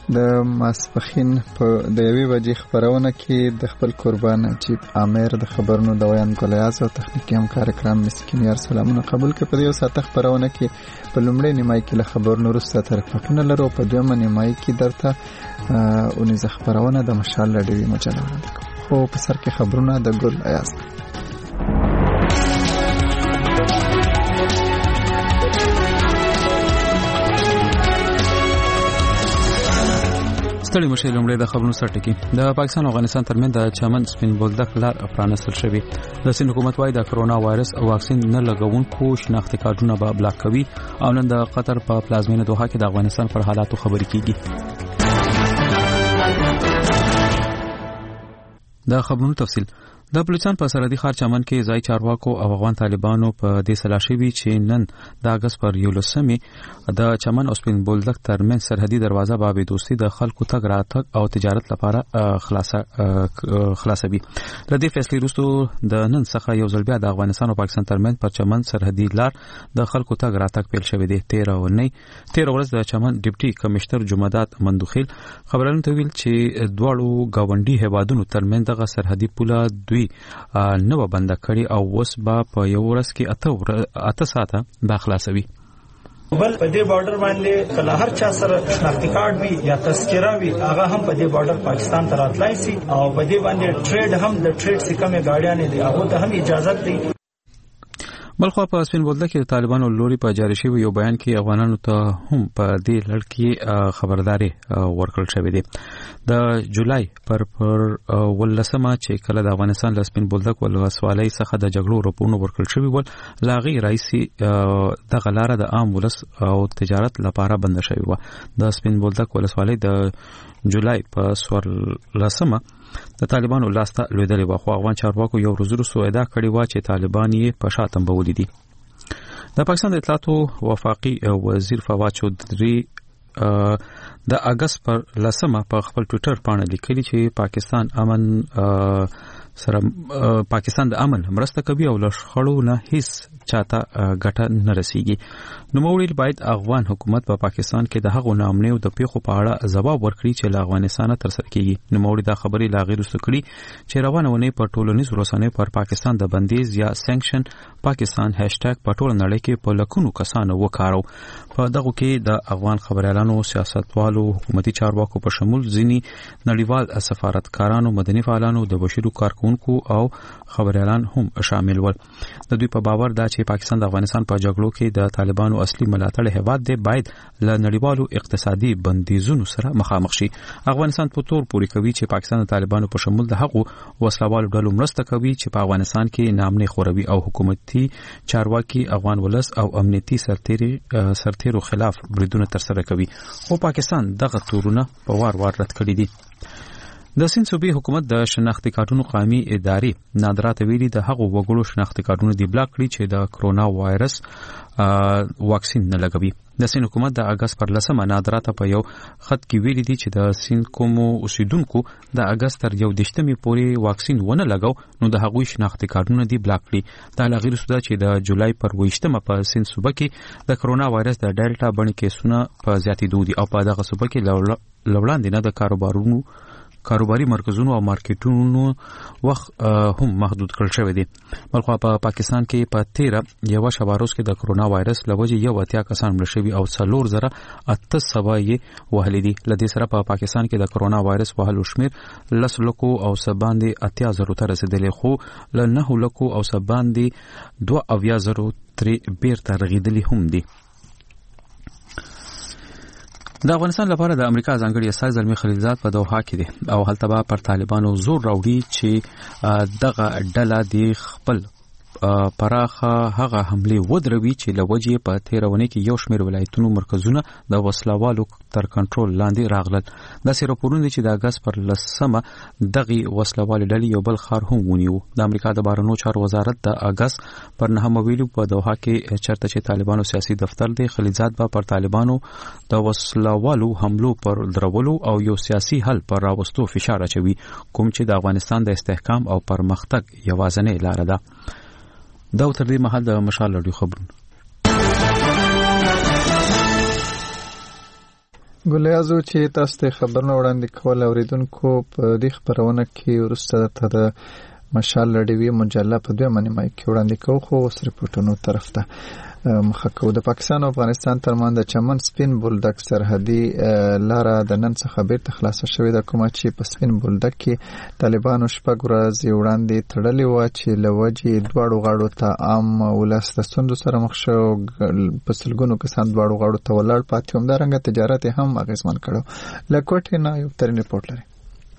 د ماسپخین په د 1 بجې خبرونه کې د خپل قربان چیف امیر د خبرونو د ویان کلیاس او تخنیکی همکار کرام مسکین یار سلامونه قبول کړي. په دې ساعت خبرونه کې په لومړی نیمای کې له خبرونو وروسته ترپټونه لرو، په دویمه نیمای کې درته اونیزه خبرونه د مشال لډوي مجله وړاندې کوم. خو په سر کې خبرونه د ګل ایاز. ستړي مشه لومړی د خبرونو سرټکی. د پاکستان او افغانستان ترمنځ د چمن سپین بولدک لار پرانستل شوی. د سین حکومت وايي د کرونا وایرس او واکسین نه لګونکو شناختی کارتونه به بلاک کوي او نن د قطر په پلازمینه دوحه کې د افغانستان پر حالاتو خبرې کیږي. د خبرونو تفصیل. د بلوچستان په سرحدي ښار چمن کې ځای چارواکو او افغان طالبانو په دې سلا شوي چې نن د اگست پر 11 د چمن او سپین بولدک ترمن سرحدي دروازه باب دوستي د خلکو تګ راتګ او تجارت لپاره خلاصوي. د دې فیصلې وروسته د نن څخه یو ځل بیا د افغانستان او پاکستان ترمن پر چمن سرحدي لار د خلکو تګ راتګ پیل شوی دی. 13 ورځ د چمن ډیپټي کمشنر جمعدات مندوخیل خبرونه ته ویل چې دواړو گاونډي هیوادونو ترمن دغه سرحدي پوله نو بند کړي او وس با په یو ورځ کې 8 ساعته داخلاسوي. بل په دې بارډر باندې کله هر چا سره شناختی کارت وي یا تذکره وي هغه هم په دې بارډر پاکستان ته راتلای شي او په دې باندې ټریډ هم د ټریډ سکمه گاډیانې دي هغه ته هم اجازه دي. بلخو په سپین بولدک کې طالبانو لوري په جاری شوی یو بیان کې افغانانو ته هم په دې لړ کې خبرداري ورکړل شوې ده. د جولای پر 18 چې کله د افغانستان له سپین بولدک ولسوالۍ څخه د جګړو رپورټونه ورکړل شوی ول لاغي رئیسي د غلاره د عام ولس او تجارت لپاره بند شوی و. د سپین بولدک ولسوالۍ د جولای په 14 د طالبانو لاسته لویدلې و، خو افغان چارواکو یو ورځ وروسته ادعا کړې و چې طالبان یې په شا تنبولي دي. د پاکستان د اطلاعاتو وفاقي وزیر فواد چودھری د اگست پر 10 په خپل ټوئیټر باندې لیکلي چې پاکستان د امن مرسته کوي او له شخړو نه هیڅ چاته ګټه نه رسیږي. نو موږ باید افغان حکومت په پاکستان کې د هغو نامنیو د پیښو په اړه ځواب ورکړي چې له افغانستان تر سره کیږي. نو موږ دا خبرې لا غیر وسکړي چې روانه ونی په ټولنیز رسنیو پر پاکستان د بندیز یا سانکشن پاکستان هاشټګ په ټول نړۍ کې په لکونو کسانو وکارو. په دغه کې د افغان خبريالانو، سیاستوالو، حکومتي چارواکو په شمول ځینی نړیوال سفارتکارانو، مدني فعالانو، د بشري کارکونکو او خبريالان هم شامل ول. د دوی په باور دا چې پاکستان د افغانستان په جګړو کې د طالبانو اصلي ملاتړ هیواد دی باید له نړیوالو اقتصادي بندیزونو سره مخامخ شي. افغانستان په تور پوری کوي چې پاکستان د طالبانو په شمول د هغو وسلوالو ډلو مرسته کوي چې په افغانستان کې نامنه خوروي او حکومتي چارواکي افغان ولس او امنیتي سرتیرو خلاف بریدونه ترسره کوي. خو پاکستان دغه تورونه په وار وار رد کړی دي. د سین صوبې حکومت د شناختی کارتونو قومي ادارې نادرات ویلي د هغو وګړو شناختی کارتونه دی بلاک کړي چې د کرونا وایرس واکسین نه لګوي. د سین حکومت د اگست پر 10 نادرات په یو خط کې ویلي دي چې د سین کومو اوسیدونکو د اگست تر 11 پورې واکسین ونه لګاو نو د هغوی شناختی کارتونه دی بلاک کړي. دا لغیر سودا چې د جولای پر 20 په سین صوبه کې د کرونا وایرس د ډیلټا بڼې کیسونه په زیاتېدو دي او په دغه صوبه کې لوړاندې نه د کاروباري مرکزونو او مارکیټونو وخت هم محدود کړل شوی دی. بلخو په پاکستان کې په 13 یو شباروس کې د کرونا وایرس لوجه یو اتیا کسان مړ شوي او 4800 یې وهلي دي. لدې سره په پاکستان کې د کرونا وایرس وهلو شمیر 10 لکو او سباندې 80,000 ته رسیدلی، خو له 9 لکو او سباندې 2,000 ترې بیرته رغیدلی هم دي. د افغانستان لپاره د امریکا ځانګړي استازی زلمی خلیلزاد په دوحه کې دی او هلته به پر طالبانو زور راوړي چې دغه ډله د خپل پراخه هغه حمله ودروي چې لوجې په 13 کې یو شمېر ولایتونو مرکزونه د وسلوالو تر کنټرول لاندې راغلل. د سیروپورونه چې د اگست پر 10 دغه وسلوال ډلې یو بل خار هم ونیو. د امریکا د بهرنیو چارو وزارت د اگست پر 9 ویلو په دوحه کې چرته چې طالبانو سیاسي دفتر دی خلیلزاد به پر طالبانو د وسلوالو حملو پر درولو او یو سیاسي حل پر راوستو فشار اچوي، کوم چې د افغانستان د استحکام او پرمختګ یوازینۍ لار ده. دا تر دې مهال د مشال لړۍ خبرونه. ګلیازو چې تاسو ته خبرونه وړاندې کول اوریدونکو په دې خبرونه کې ورسته ته د مشال لړوي مجله په دوه منی مای کې وړاندې کوو خو اوس ریپورتونو طرف ته مخه کوو. د پاکستان او افغانستان ترمنځ د چمن سپین بولدک سرحدي لاره د نن څخه بیرته خلاصه شوې ده، کومه چې په سپین بولدک کې طالبانو شپږ ورځې وړاندې تړلې وه چې له وجې دواړو غاړو ته عام ولس د ستونزو سره مخ شو. په سلګونو کسان دواړو غاړو ته ولاړ پاتې، همدارنګه تجارت هم اغېزمن کړو. له کوټې نه یو ترین ریپورټ لري.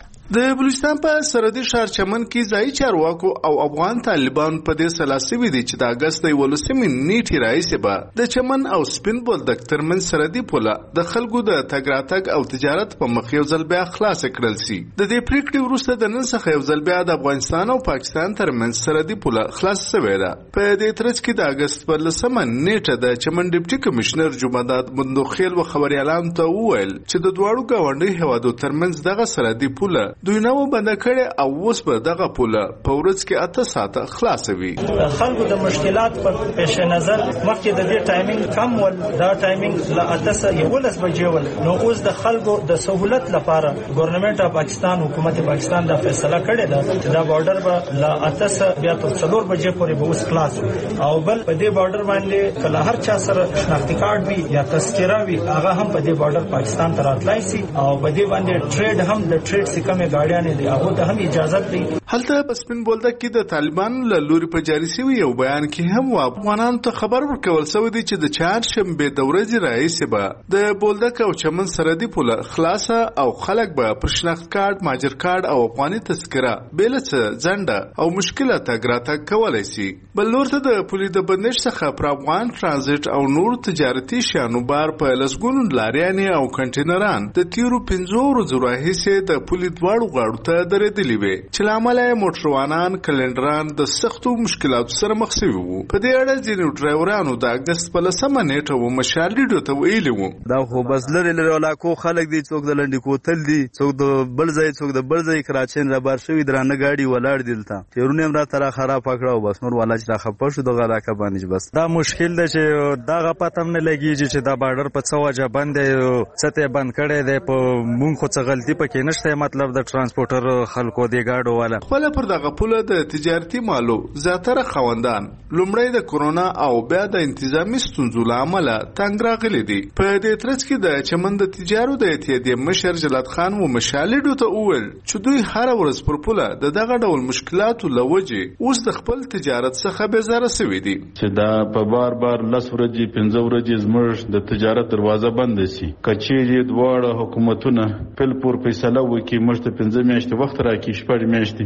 د بلوچستان په سرحدي ښار چمن کې ځایي چارواکو او افغان طالبان په دې سلا سوي دي چې د اګست د 11 نیټې راهیسې به د چمن او سپین بولدک ترمنځ سرحدي پوله د خلکو د تګ راتګ او تجارت په مخ یو ځل بیا خلاص کړل شي. د دې پریکړې وروسته د نن څخه یو ځل بیا د افغانستان او پاکستان ترمنځ سرحدي پوله خلاص شوې ده. په دې ترڅ کې د اګست پر 10 نیټه د چمن ډیپټي کمشنر جمعداد مندوخیل و خبريالانو ته وویل چې د دواړو ګاونډي هیوادو ترمنځ دغه سرحدي پوله دوی نو بند کړي او اوس په دغه پوله په ورځ کې 8 ساعته خلاصوي. خلکو د مشکلات په پیش نظر مخکې د دې ټایمینګ کم ول، دا ټایمینګ له 8:11 بجې ول، نو اوس د خلکو د سہولت لپاره ګورنمنت اف پاکستان حکومت پاکستان دا فیصله کړې ده چې دا بارډر به له 8 بیا تر 4 بجې پورې به اوس خلاص او بل په دې بارډر باندې کله هر چا سره شناختی کارت وي یا تذکره وي هغه هم په دې بارډر پاکستان ته راتلای شي او په دې باندې ټریډ هم د ټریډ سکمه گاډیان دی هغه ته هم اجازه دی. هلته په سپین بولدک کې د طالبانو له لوري په جاري شوی یو بیان کې هم افغانانو ته خبر ورکول شوی دی چې د چهارشنبه د ورځې راهیسې به د بولدک او چمن سرحدي پوله خلاصه او خلک به پر شناخت کارت، ماجر کارت او افغاني تذکره بیلڅ ځنډه او مشکله تګ راتګ کولای شي. بل نور ته د پولي د بندش څخه پر افغان ترانزیت او نور تجارتي شیانو بار په لسګونو لاریانې او کنټینران د تیرو 15 ورځو راهیسې د پولي دواړو غاړو ته درېدلې وي چې له امله موټروانان کلندران د سختو مشکلاتو سره مخ شوي وو. په دې اړه ځینې ډرایورانو د اګست په 10 نیټه و مشال ریډیو ته ویلي وو دا خو بس لري علاقو خلک دي، څوک د لنډي کوتل دي، څوک د بل ځای، څوک د بل ځای کراچین را بار شوی درانه گاډي ولاړ دلته تیرونه هم را تر خراب پکړاو بس نور والا چې را خپه شو دغه علاقه باندې بس دا مشکل ده چې دغه پتم نه لګیږي چې دا بارډر په څو وجه باندې سته بند کړي ده. په مونږ خو څه غلطي پکې نشته، مطلب د ترانسپورټر خلکو دی گاډو والا خپل پر دغه پوله د تجارتي مالو زیاتره خوندان لومړی د کورونا او بیا د انتظامی ستونزو له امله تنګ راغلي دي. په دې ترڅ کې د چمن د تجارو د اتحادیې مشر جلات خان و مشالډو ته وویل چې دوی هر ورځ پر پوله د دغه ډول مشکلاتو له وجې اوس د خپل تجارت څخه بیزاره شوي دي چې دا په بار 10 ورځې 15 ورځې زموږ د تجارت دروازه بند شي. کچېری دواړه حکومتونه فل پور فیصله وکړي موږ ته 15 میاشتې وخت راکړي، شپږ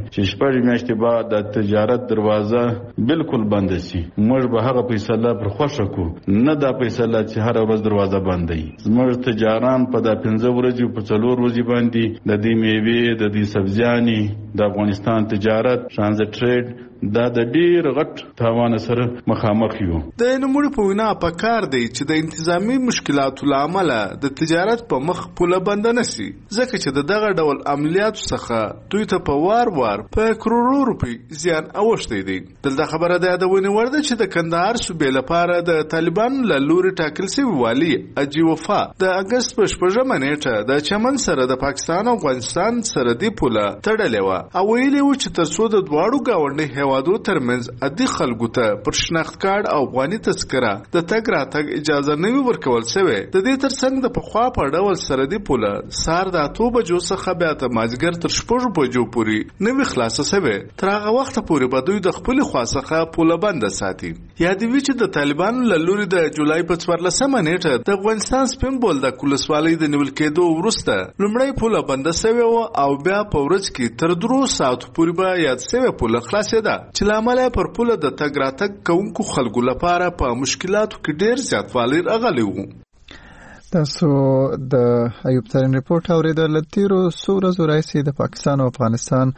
میاشتې بعد د تجارت دروازه بالکل بند شي. موږ به هغه فیصله پر خوښه کو، نه دا فیصله چې هر ورځ دروازه بندي. زموږ تجاران په د 15 ورځې په 4 ورځې باندې د دې میوې، د دې سبزیانې، د افغانستان تجارت ترانزیت ټریډ دا د ډیر غټ تاوان سره مخامخ یو. د نموړي په وینا په کار دی چې د انتظامی مشکلاتو له امله د تجارت په مخ پوله بند نشي، ځکه چې دغه ډول عملیاتو څخه دوی ته په وار په کروڑو روپی زیان اوښتی دی. دلته خبره ده د ونی ورده چې د کندهار صوبې لپاره د طالبانو له لوري ټاکل شوی والی اجي وفا د اګست په 8 نیټه د چمن سره د پاکستان او افغانستان سرحدي پوله تړلې و او ویلي و چې ترڅو د دواړو ګاونډي هیوادو ترمنځ عادي خلکو ته پر شناخت کارت او افغاني تذکره د تګ راتګ اجازه نه ورکول شوی. د دې ترڅنګ د پخوا په ډول سرحدي پوله سار د 8 بجو څخه بیا ته مازیګر تر 6 بجو پورې نوې خلاصه شوی. تر هغه وخت پورې به دوی د خپل خواڅخه پوله بند ساتي. یاد وی چې د طالبانو له لوري د جولای په 14 نیټه د افغانستان سپین بولدک ولسوالۍ د نیول کېدو وروسته لومړی پوله بند شوی او بیا په ورځ کې تر 3 ساعتو پورې به یاد شوی پوله خلاصه ده چې لامل پر پوله د تګ راتګ کوونکو خلکو لپاره په مشکلاتو کې ډیر زیاتوالی راغلی وو. تاسو د ایوب ترین ریپورت اوریدل. تیرو 100 ورځې راځي د پاکستان او افغانستان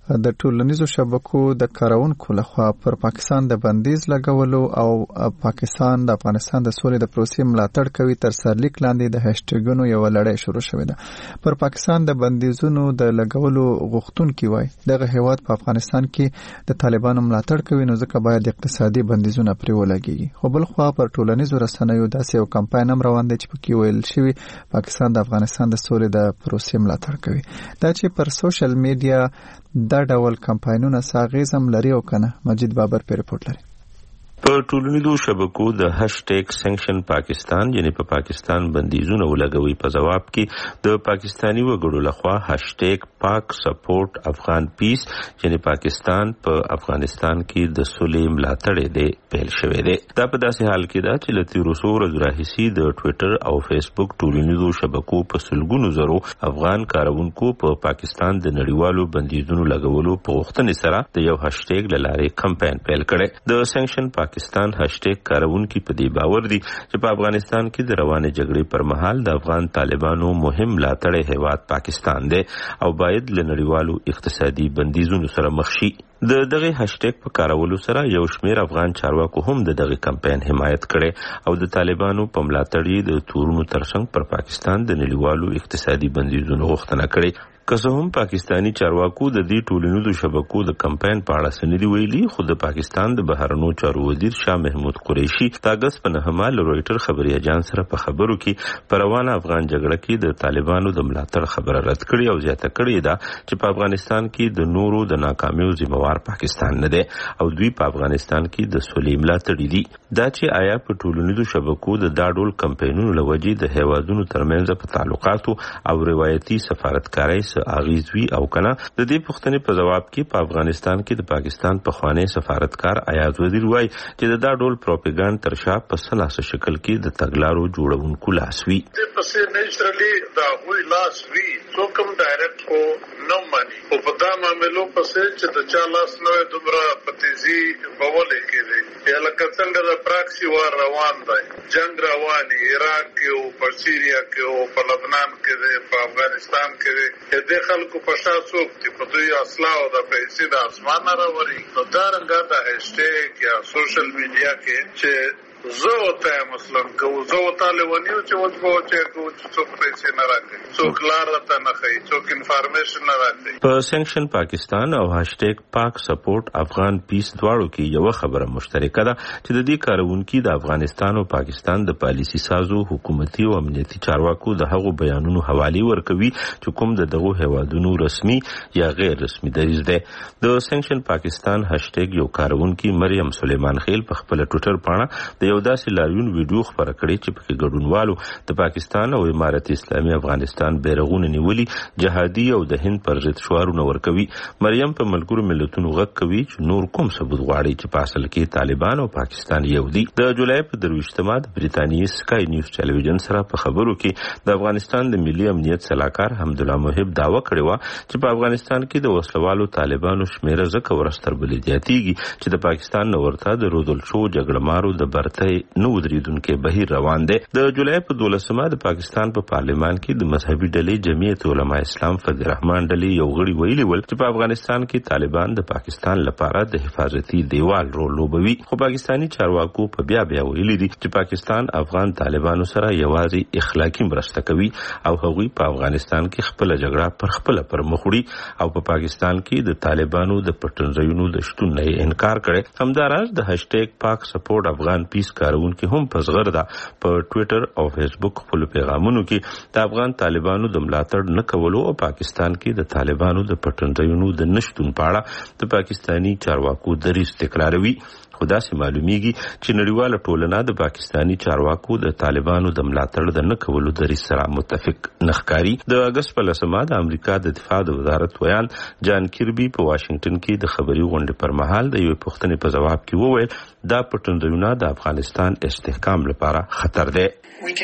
د ټولنیزو شبکو د کارونکو لخوا پر پاکستان د بندیز لګولو او پاکستان د افغانستان د سولې د پروسې ملاتړ کوي تر سرلیک لاندې د هاشټګونو یو لړۍ شروع شوې ده. پر پاکستان د بندیزونو د لګولو غوښتونکي وایي دغه هیواد په افغانستان کې د طالبانو ملاتړ کوي نو ځکه باید اقتصادي بندیزونه پرې ولګيږي. خو بل خو پر ټولنیزو رسنیو داسې یو کمپاین هم روان دی چې پکې ویل شوی پاکستان د افغانستان د سولې د پروسې ملاتړ کوي. دا چې پر سوشل میډیا دا ډول کمپاینونه ساغیزم لري او کنه. مجید بابر په رپورټ لري. په ټولنیزو شبکو د هاشټیګ سنکشن پاکستان یعنی په پاکستان بندیزونه ولګوي په جواب کې د پاکستانی وګړو لخوا هاشټیګ پاک سپورټ افغان پیس یعنی پاکستان په افغانستان کې د سولې ملاتړ دی پیل شوی دی. دا په داسې حال کې ده چې لتی رسول راهیسي د ټوئیټر او فیسبوک ټولنیزو شبکو په سلګونو زرو افغان کارونکو په پاکستان د نړیوالو بندیزونو لګولو په غوښتنې سره د یو هاشټیګ لاره کمپاین پیل کړي. د سنکشن پاکستان هاشټیګ کارونکي په دې باور دي چې په افغانستان کې د روانې جګړې پر مهال د افغان طالبانو مهم ملاتړی هیواد پاکستان دی او باید له نړیوالو اقتصادي بندیزونو سره مخ شي. د دغه هاشټیګ په کارولو سره یو شمېر افغان چارواکو هم د دغه کمپاین حمایت کړي او د طالبانو په ملاتړ د تورونو ترڅنګ پر پاکستان د نړیوالو اقتصادي بندیزونو غوښتنه کړې. که څه هم پاکستانی چارواکو د دې ټولنیزو شبکو د کمپاین په اړه سندې ویلي خو د پاکستان د بهرنیو چارو وزیر شاه محمود قریشي د اگست په 9 له رويټر خبري اژانس سره په خبرو کې په روانه افغان جګړه کې د طالبانو د ملاتړ خبره رد کړې او زیاته کړې ده چې په افغانستان کې د نورو د ناکامیو ذمہوار پاکستان نه دی او دوی په افغانستان کې د سولې ملاتړ دي. دا چې آیا په ټولنیزو شبکو د داډول کمپاینونو لوجې د هیوادونو ترمنځ په تعلقاتو او روایتي سفارتکارۍ اغیز وی او کنه د دې پوښتنې په جواب کې په افغانستان کې د پاکستان پخوانی سفارتکار ایاز وزیر وای چې دا ډول پروپاګاندا تر شا په سلاسه شکل کې د تګلارو جوړونکو لاس وی پسې نیچرلی دا وی لاس وی څوکم ډایرکټ کو نو مانی او په دا معاملو پسې چې د چا لاس نوې دومره پتیزي بولې کېږي یا لکه څنګه د پراکسی وار روان دی جنگ رواني عراق کې او په سیریا کې او په لبنان کې په افغانستان کې د خلکو په شاسو چې په دوی اصلاح او د پیسې د اسمان راوري نو دا رنګه د هاشټیګ یا سوشل میډیا کې چې زه ته مثلا کو زه طالبانیو چې وځو چې څوک پیسې نه راکړي څوک لار ته نه کوي څوک انفارمیشن نه راکړي. په سنکشن پاکستان او هاشټیګ پاک سپورټ افغان پیس دواړو کې یو خبره مشترکه ده چې د دې کارونکو د افغانستان او پاکستان د پالیسي سازو حکومتي او امنیتي چارواکو د هغو بیانونو حواله ورکوي چې کوم دغه هیوادونو رسمي یا غیر رسمي دریځ ده. د سنکشن پاکستان هاشټیګ یو کارونکي مریم سلیمان خیل په خپل ټوئیټر باندې یو داسې لاریون ویډیو خبره کړې چې پکې ګډونوالو د پاکستان او امارت اسلامي افغانستان بیرغونه نیولي جهادي او د هند پر ضد شعارونه ورکوي. مریم په ملګرو ملتونو غږ کوي چې نور کوم ثبوت غواړي چې په اصل کې طالبان او پاکستان یو دي. د جولای په 23 د بریتانیې سکای نیوز ټلویزیون سره په خبرو کې د افغانستان د ملي امنیت صلاحکار حمدالله محب دعوه کړې و چې په افغانستان کې د وسلوالو طالبانو شمیره زکه ورستر بلیدياتيږي چې د پاکستان نورته د رودل شو جګړه مارو د برته نو ودریدونکو بهیر روان دي. د جولای په 12 د پاکستان په پارلیمان کې د مذهبي ډلې جمعیت علماء اسلام فضل الرحمن ډلې یو غړي ویلي ول چې په افغانستان کې طالبان د پاکستان لپاره د حفاظتي دیوال رول لوبوي. خو پاکستانی چارواکو په بیا ویلي دي چې پاکستان افغان طالبانو سره یوازې اخلاقی مرسته کوي او هغوی په افغانستان کې خپل جګړه پر خپل پر مخوړي او په پاکستان کې د طالبانو د پټنځایونو د شتون نه انکار کړي. همداراز د هاشټیګ پاک سپورټ افغان پیس کارونکو هم په زغرده په ټوئیټر او فیسبوک خپل پیغامونو کې د افغان طالبانو د ملاتړ نه کولو او پاکستان کې د طالبانو د پټنځایونو د نشټون په اړه د پاکستانی چارواکو دریځ تکراروي. خدا سي معلومیږي چې نړیواله ټولنه د پاکستانی چارواکو د طالبانو د ملاتړ د نه کولو دریځ سره متفق نخکاری. د اگست په 10 د امریکا د دفاع د وزارت ویان جان کیربي په واشنگټن کې د خبري غونډې پر مهال د یو پوښتنې په جواب کې وویل دا پټنځایونه د افغانستان استحکام لپاره خطر دی.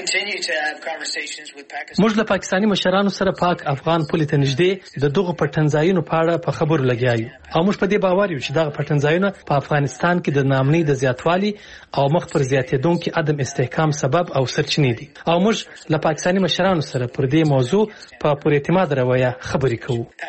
موږ له پاکستانی مشرانو سره پاک افغان پولې ته نږدې د دغه پټنځایونو په اړه په خبرو لګیایو او موږ په دې باور یو چې دغه پټنځایونه په افغانستان کې د د ناامنۍ د زیاتوالي او مخ پر زیاتېدونکو عدم استحکام سبب او سرچینې دي او موږ له پاکستاني مشرانو سره پر دې موضوع په پوره اعتماد رویه خبرې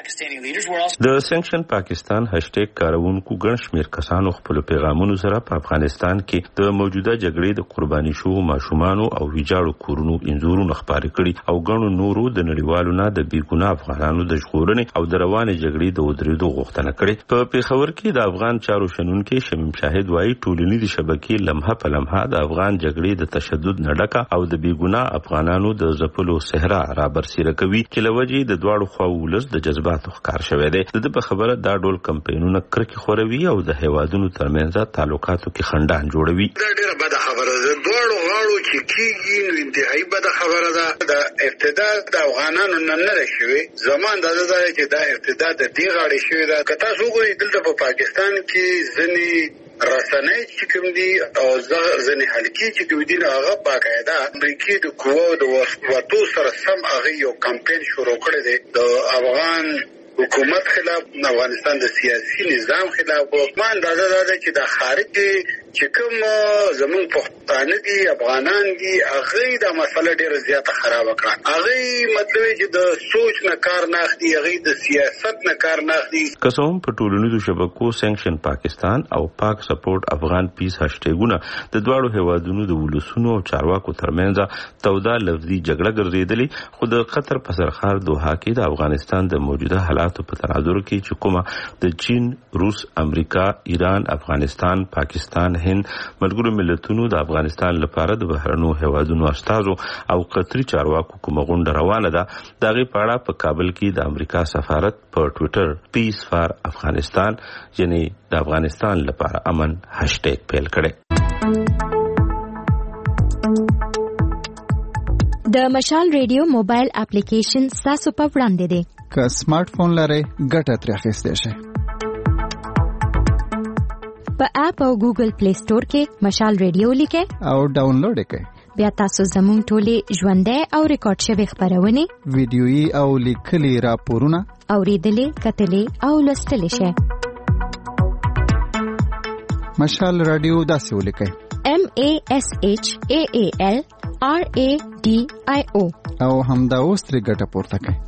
کوو. د سنکشن پاکستان هاشټیګ کارونکو ګڼ شمېر کسانو خپل پیغامونو سره په افغانستان کې د موجوده جګړې د قرباني شوو ماشومانو او ویجاړو کورونو انځورونه خپاره کړي او ګڼو نورو د نړیوالو نه د بیګناه افغانانو د ژغورنې او د روانې جګړې د ودرېدو غوښتنه کړې. په پیښور کې د افغان چارو شنونکي شمیم شاهد وايي ټولنیزې شبکې لمحه په لمحه د افغان جګړې د تشدد نه ډکه او د بیګناه افغانانو د ځپلو صحرا را برسېره کوي چې له وجې د دواړو خواو ولس د جذباتو ښکار شوی دی. د ده په خبره دا ډول کمپاینونه کرکې خوروي او د هیوادونو ترمنځ تعلقاتو کې خنډان جوړوي. دا ډېره بده خبره ده. دواړو غاړو چې کېږي نو انتهایي بده خبره ده. د ارتداد د افغانانو نه ده شوې. زما اندازه ده چې دا ارتداد د دې غاړې شوې ده. که تاسو وګورئ دلته په پاکستان کې ځینې رسنۍ چې کوم دي او ځینې حلقې چې کوم دي هغه باقاعده امریکې د قواو د وتو سره سم هغه یو کمپین شروع کړی دی د افغان حکومت خلاف، افغانستان د سیاسي نظام خلاف. ما اندازه ده چې د خارج چې کوم زمون پښتانه دي افغانان دي هغه د مسله ډیره زیاته خراب کړه. هغه مطلب چې د سوچ نه کار نه اخلي، هغه د سیاست نه کار نه اخلي. قسم په ټولنیزو شبکو سنکشن پاکستان او پاک سپورټ افغان پیس هاشټیګونه د دواړو هیوادونو د ولسونو او چارواکو ترمنځ تودا لفظي جګړه ګرځېدلې. خو د قطر په سرخار دوحه کې د افغانستان د موجوده حالاتو په تناظر کې چې کومه د چین، روس، امریکا، ایران، افغانستان، پاکستان، هند ملګرو ملتونو د افغانستان لپاره د بهرنو هیوادونو استازو او قطري چارواکو کومه غونډه روانه ده. د هغې په اړه په کابل کې د امریکا سفارت په ټویټر پیس فار افغانستان یعنی د افغانستان لپاره امن هاشټیګ پیل کړی. د مشال ریډیو موبایل اپلیکیشن تاسو په وړاندې دی. که سمارټ فون لرئ ګټه ترې اخیستی شئ. په اپ او ګوګل پلی سٹور کې مشال ریډیو لیکئ او ډاونلوډ کړئ. بیا تاسو زموږ ټولې ژوندۍ او ریکارډ شوي خبرونه، ویډیويي او لیکلي راپورونه اوریدلې، کتلې او لوستلې شئ. مشال رادیو داسې ولیکئ: MASHAAL RADIO او همدا اوس ترې ګټه پورته کړئ.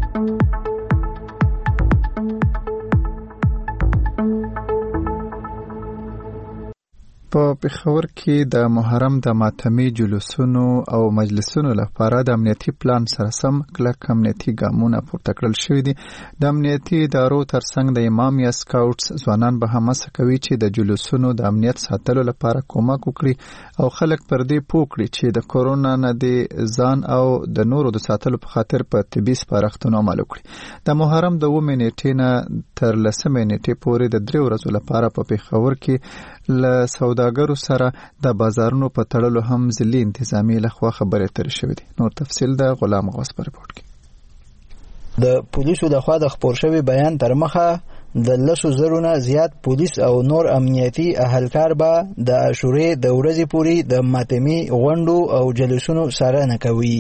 په پېښور کې د محرم د ماتمي جلوسونو او مجلسونو لپاره د امنیتي پلان سره سم کلک امنیتي ګامونه پورته کړل شوي دي. د امنیتي ادارو ترڅنګ د امام یا سکاوټس ځوانان به هم هڅه کوي چې د جلوسونو د امنیت ساتلو لپاره کومک وکړي او خلک پر دې پوه کړي چې د کورونا نه د ځان او د نورو د ساتلو په خاطر په طبي سپارښتنو عمل وکړي. د محرم د 9 نیټې نه تر 10 نیټې پورې د 3 ورځو لپاره په پېښور کې له سوداګرو سره د بازارونو په تړلو هم ځلي انتظامی لخوا خبرې ترې شوې دي. نور تفصیل د غلام غوث په رپورټ کې. د پولیسو د خوا د خپور شوی بیان تر مخه د 100,000 نه زیات پولیس او نور امنیتي اهلکار به د عاشورې د ورځې پورې د ماتمي غونډو او جلوسونو سره نه کوي.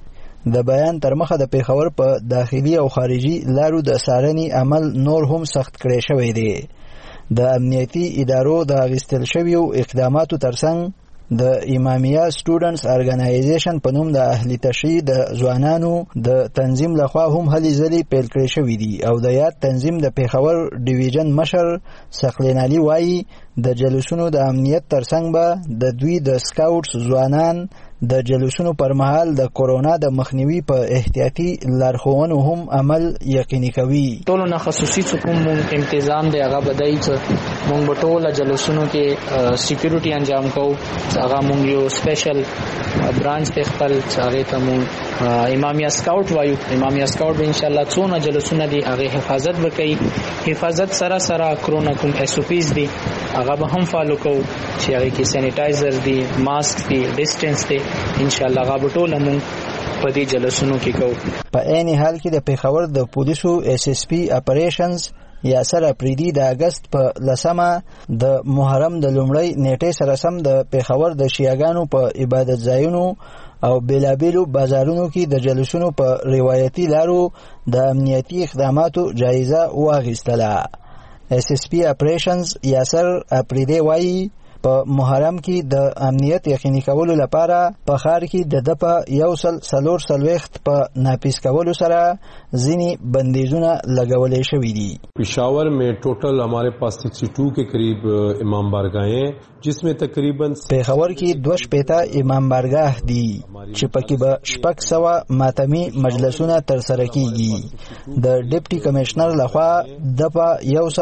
د بیان تر مخه د پیښور په داخلي او خارجي لارو د سارنې عمل نور هم سخت کړی شوی دی. د امنیتي ادارو د اغیستل شویو اقداماتو ترڅنګ د امامیه سټوډنټس ارګنایزیشن په نوم د اهلی تشریع د ځوانانو د تنظیم لخوا هم هلې ځلې پیل کړې شوې دي او د یاد تنظیم د پیښور ډیویژن مشر ثقلین علي وایي د جلوسونو د امنیت ترڅنګ به د دوی د سکاوټس ځوانان د جلوسونو پر مهال د کورونا د مخنیوي په احتیاطي لارښوونو هم عمل یقیني کوي. ټولو نه خصوصي کوم انتظام دی هغه بدای چې مونږ په ټولو جلوسونو کې سکیورټي انجام کوو. هغه مونږ یو سپیشل برانچ ته خپل هغه ته مونږ امامیه سکاوټ وایو. امامیه سکاوټ ان شاء الله څونه جلوسونه دي هغه حفاظت وکړي. حفاظت سره کرونا کوم اس او پیز دي هغه به هم فالو کوو چې هغه کې سینیټایزر دي، ماسک دي، ډیسټنس دي. ان شاء الله غابټول موږ په دې جلسونو کې کوو. په عین حال کې د پیښور د پولیسو SSP اپریشنز یاسر اپریدي د اگست په 10 د محرم د لومړۍ نیټې سره سم د پیښور د شیعاګانو په عبادت ځایونو او بیلابیلو بازارونو کې د جلسونو په روایتي لارو د امنیتي اقداماتو جایزه واخیستله. SSP اپریشنز یاسر اپریدی وایي په محرم کې د امنیت یقیني کولو لپاره په ښار کې د دپه 140 په ناپیس کولو سره ځینې بندیزونه لګولې شوي دي. پشاور میں ټوټل ہمارے پاس 62 کے قریب امام بارگاہیں جس میں تقریباً پیښور کې 2 امام بارگاه دي چې پکې به 600 ماتمي مجلسونه ترسره کیږي. د ډیپټي کمشنر لخوا دپه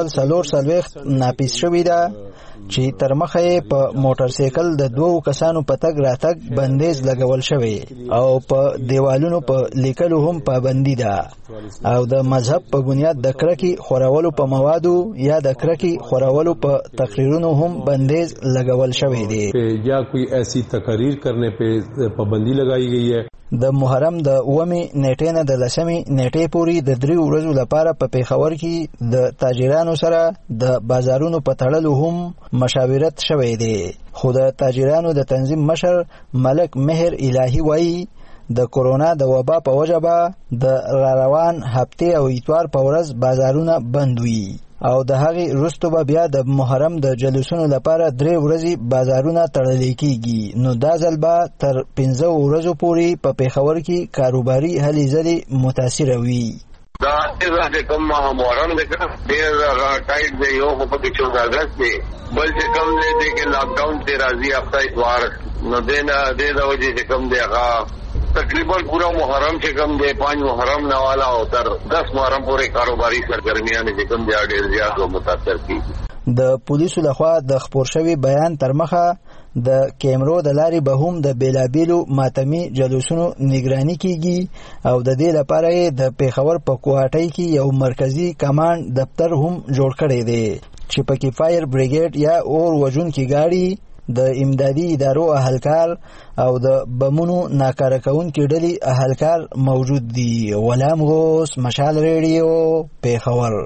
140 ناپیس شوي ده چې تر مخه په موټر سایکل د 2 کسانو په تګ راتګ بندیز لګول شوی او په دیوالونو په لیکلو هم پابندي ده او د مذهب په بنیاد د کرکی خورولو په موادو یا د کرکی خورولو په تقریرونو هم بندیز لګول شوی دی یا کوئی ایسی تقریر کرنے په پابندی لگائی گئی ہے. د محرم د 9 نیټې نه د 10 نیټې پورې د 3 ورځو لپاره په پیښور کې د تاجرانو سره د بازارونو په تړلو هم مشاورت شوی دی. خو د تاجرانو د تنظیم مشر ملک مهر الهی وایي د کورونا د وبا په وجه به د روان هفته او اتوار په ورځ بازارونه بند وي او د هغې وروسته به بیا د محرم د جلوسونو لپاره 3 ورځې بازارونه تړلی کیږي. نو دا ځل به تر 15 ورځو پورې په پیښور کې کاروباري هلې ځلې متاثره وي. دا چې کوم محرم دی ډېر ټایټ دی یو په کې 14 اگست دی بل چې کوم دی کې لاک ډاون ته راځي هفته اتوار نو د وجې چې کوم دی هغه تقریباً پورا محرم چې کوم دی 5 محرم نه والا او تر 10 محرم پورې کاروباري سرګرمیاں چې کوم دی ډېر زیات متاثر کیږي. د پولیسو لخوا د خپور شوی بیان تر مخه د کیمرو د لارې به هم د بیلابیلو ماتمي جلوسونو نگرانی کیږي او د دې لپاره د پیښور په کوهاټۍ کې یو مرکزی کمانډ دفتر هم جوړ کړی دی چې پکې فایر بریګیډ یا اور وژونکي گاډي د امدادي ادارو اهلکار او د بمونو ناکاره کوونکي ډلې اهلکار موجود دي. غلام غوث، مشال ریډیو، پیښور.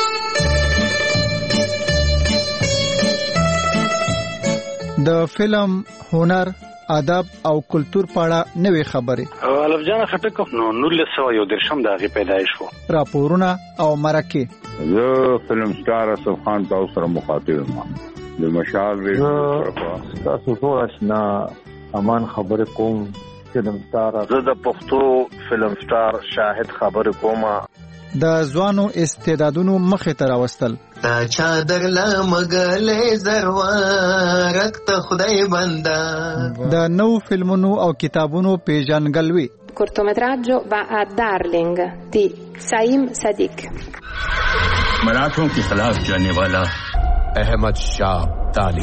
د فلم، هنر، ادب او کلچر په اړه نوې خبرې الف جان خټک نو 1913 د هغې پیدایش وو. راپورونه او مرکې. زه فلم سټار اسف خان تاسو سره مخاطب یم د مشال ریډیو تاسو ټول آشنا امان خبر کوم. فلم سټار زه د پښتو فلم سټار شاهد خبر کوم. د ځوانو استعدادونو مخې ته راوستل. تا چادر لمګلې زروارک ته خدای بندا. د نو فلمونو او کتابونو پیژنګلوي. cortometraggio va a Darling di Saim Sadiq. मराठों के खिलाफ जाने वाला احمد شاه ابدالي.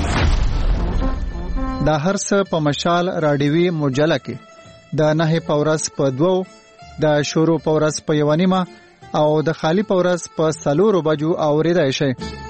دا هر څه په مشال راډیوي مجله کې د 9 پورس په 2 د شروع پورس په 1 او د خالی پورس په 4 بجو اوریدای شي.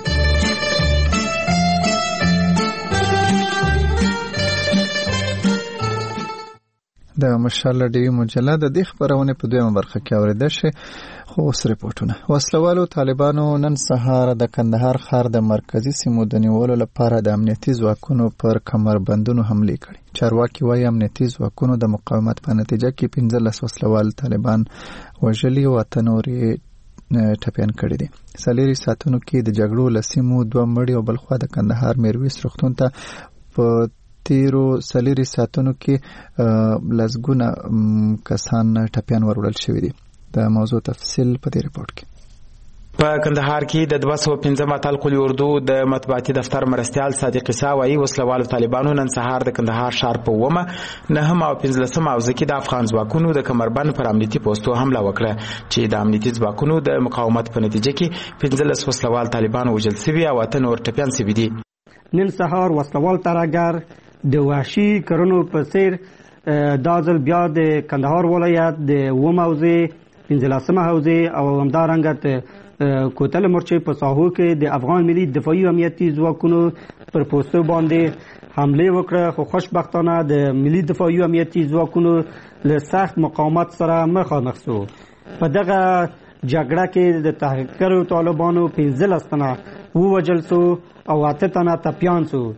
د مشال راډیوي مجله د دې خبرونه په 2 برخه کې اوریدل شي. خو اوس ریپورتونه. وسلوالو طالبانو نن سهار د کندهار ښار د مرکزی سیمو د نیولو لپاره د امنیتي ځواکونو پر کمربندونو حمله کړې. چارواکي وايي امنیتي ځواکونو د مقاومت په نتیجه کې 15 وسلوال طالبان وژلي او 8 نورې ټپيان کړي دي. سلیری ساتونو کې د جګړو لسیمو 2 مړي او بلخوا د کندهار میرویس روغتون ته په تیرو سلیری ساتونو کې لزګونه کسان ټپيان ورول شوی دي. د موضوع تفصیل په دې رپورت کې. په کندهار کې د 215 اتل قلی اردو د مطبوعاتي دفتر مرستيال صادق عیسی وایي وسلوالو طالبانو نن سهار د کندهار ښار په 9 او 15 موضوع کې د افغان ځواکونو د کمربند پر امنیتي پوسټو حمله وکړه چې د امنیتي ځواکونو د مقاومت په نتیجه کې 15 وسلوال طالبان وژل شوي او 8 نور ټپيان شوي دي. نن سهار وسلوال ترهګر د وحشي کرونو په څیر دازل بیا د کندهار ولایت د و موضوع 15 حوزه او همدارنګه کوتل مورچه په ساحو کې د افغان ملي دفاعي امنیتي ځواکونو پر پوسټو باندې حمله وکړه. خو خوشبختانه د ملي دفاعي امنیتي ځواکونو له سخت مقاومت سره مخامخ شو. په دغه جګړه کې د تحریکګرو طالبانو 15 تنه ووژل شو او 8 تنه ټپيان شو.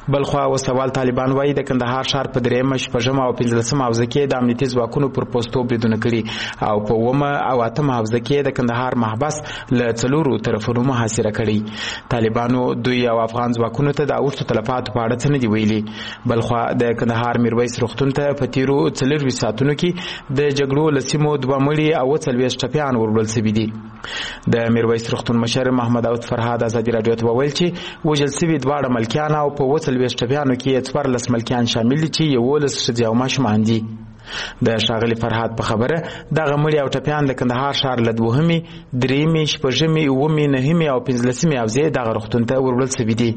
بلخوا وسوال طالبان وایي د کندهار شهر په 3 شپږم او 15 حوزه کې د امنیتي ځواکونو پر پوسټو بریدونه کړي او په 9 او 8 حوزه کې د کندهار محبس له څلورو طرفونو محاصره کړي. طالبانو دوی او افغان ځواکونو ته د اوښتو تلفاتو په اړه څه نه دي ویلي. بلخوا د کندهار میرویس روغتون ته په تیرو 4 ساعتونو کې د جګړو لسیمو 2 مړي او 40 ټپیان ورول شوي دي. د میرویس روغتون مشر محمد داود فرهاد ازادي رادیو ته وویل چې وژل شوي دواړه ملکیان او په 40 ټپیانو کې 14 ملکیان شامل دي چې 11 ښځې او ماشومان دي. د ښاغلي فرهاد په خبره دغه مړي او ټپیان د کندهار ښار له 2مې 3مې 6مې 9مې 9مې او 15مې حوزې دغه روغتون ته وروړل شوي دي.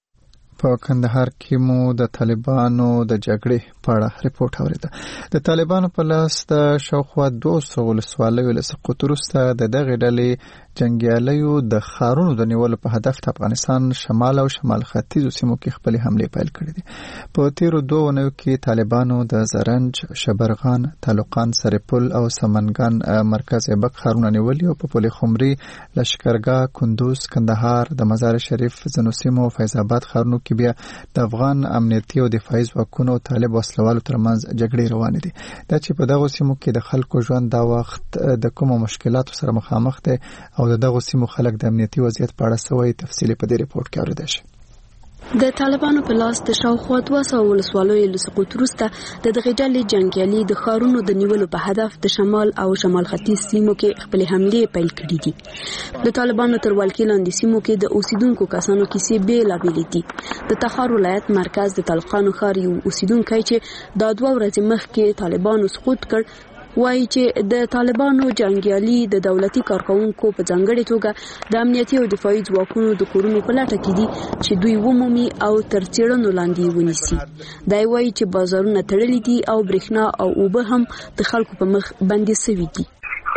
په کندهار کې مو د طالبانو د جګړې په اړه ریپورت اوریده. د طالبانو په لاس د شاوخوا 200 ولسوالیو له سقوط وروسته د دغې ډلې جنګیالیو د ښارونو د نیولو په هدف د افغانستان شمال او شمال ختیځو سیمو کې خپلې حملې پیل کړې دي. په تیرو 2 اونیو کې طالبانو د زرنج، شبرغان، تعلقان، سرپل او سمنګان مرکز ایبک ښارونه نیولي او په پل خمري، لشکرګاه، کندوز، کندهار، د مزار شریف ځینو سیمو او فیض آباد ښارونو کې بیا د افغان امنیتي او دفاعي ځواکونو او طالب وسلوالو ترمنځ جګړې روانې دي. دا چې په دغو سیمو کې د خلکو ژوند دا وخت د کومو مشکلاتو سره مخامخ دی او د دغو سیمو خلک د امنیتي وضعیت په اړه څه وایي، تفصیلي په دې ریپورت کې اورېدای شي. د طالبانو په لاس د شاوخوا 200 ولسوالیو له سقوط وروسته د دغې ډلې جنګیالي د ښارونو د نیولو په هدف د شمال او شمال ختیځ سیمو کې خپلې حملې پیل کړي دي. د طالبانو تر ولکې لاندې سیمو کې د اوسیدونکو کسانو کیسې بېلابېلې دي. د تخار ولایت مرکز د طلقانو ښار یو اوسیدونکی چې دا 2 ورځې مخکې طالبانو سقوط کړ وایي چې د طالبانو جنګیالي د دولتي کارکونکو په ځانګړې توګه د امنیتي او دفاعي ځواکونو د کورونو په لټه کې دي چې دوی ومومي او تر څېړنو لاندې ونیسي. دا وایي چې بازارونه تړلي دي او برېښنا او اوبه هم د خلکو په مخ بندې شوي دي.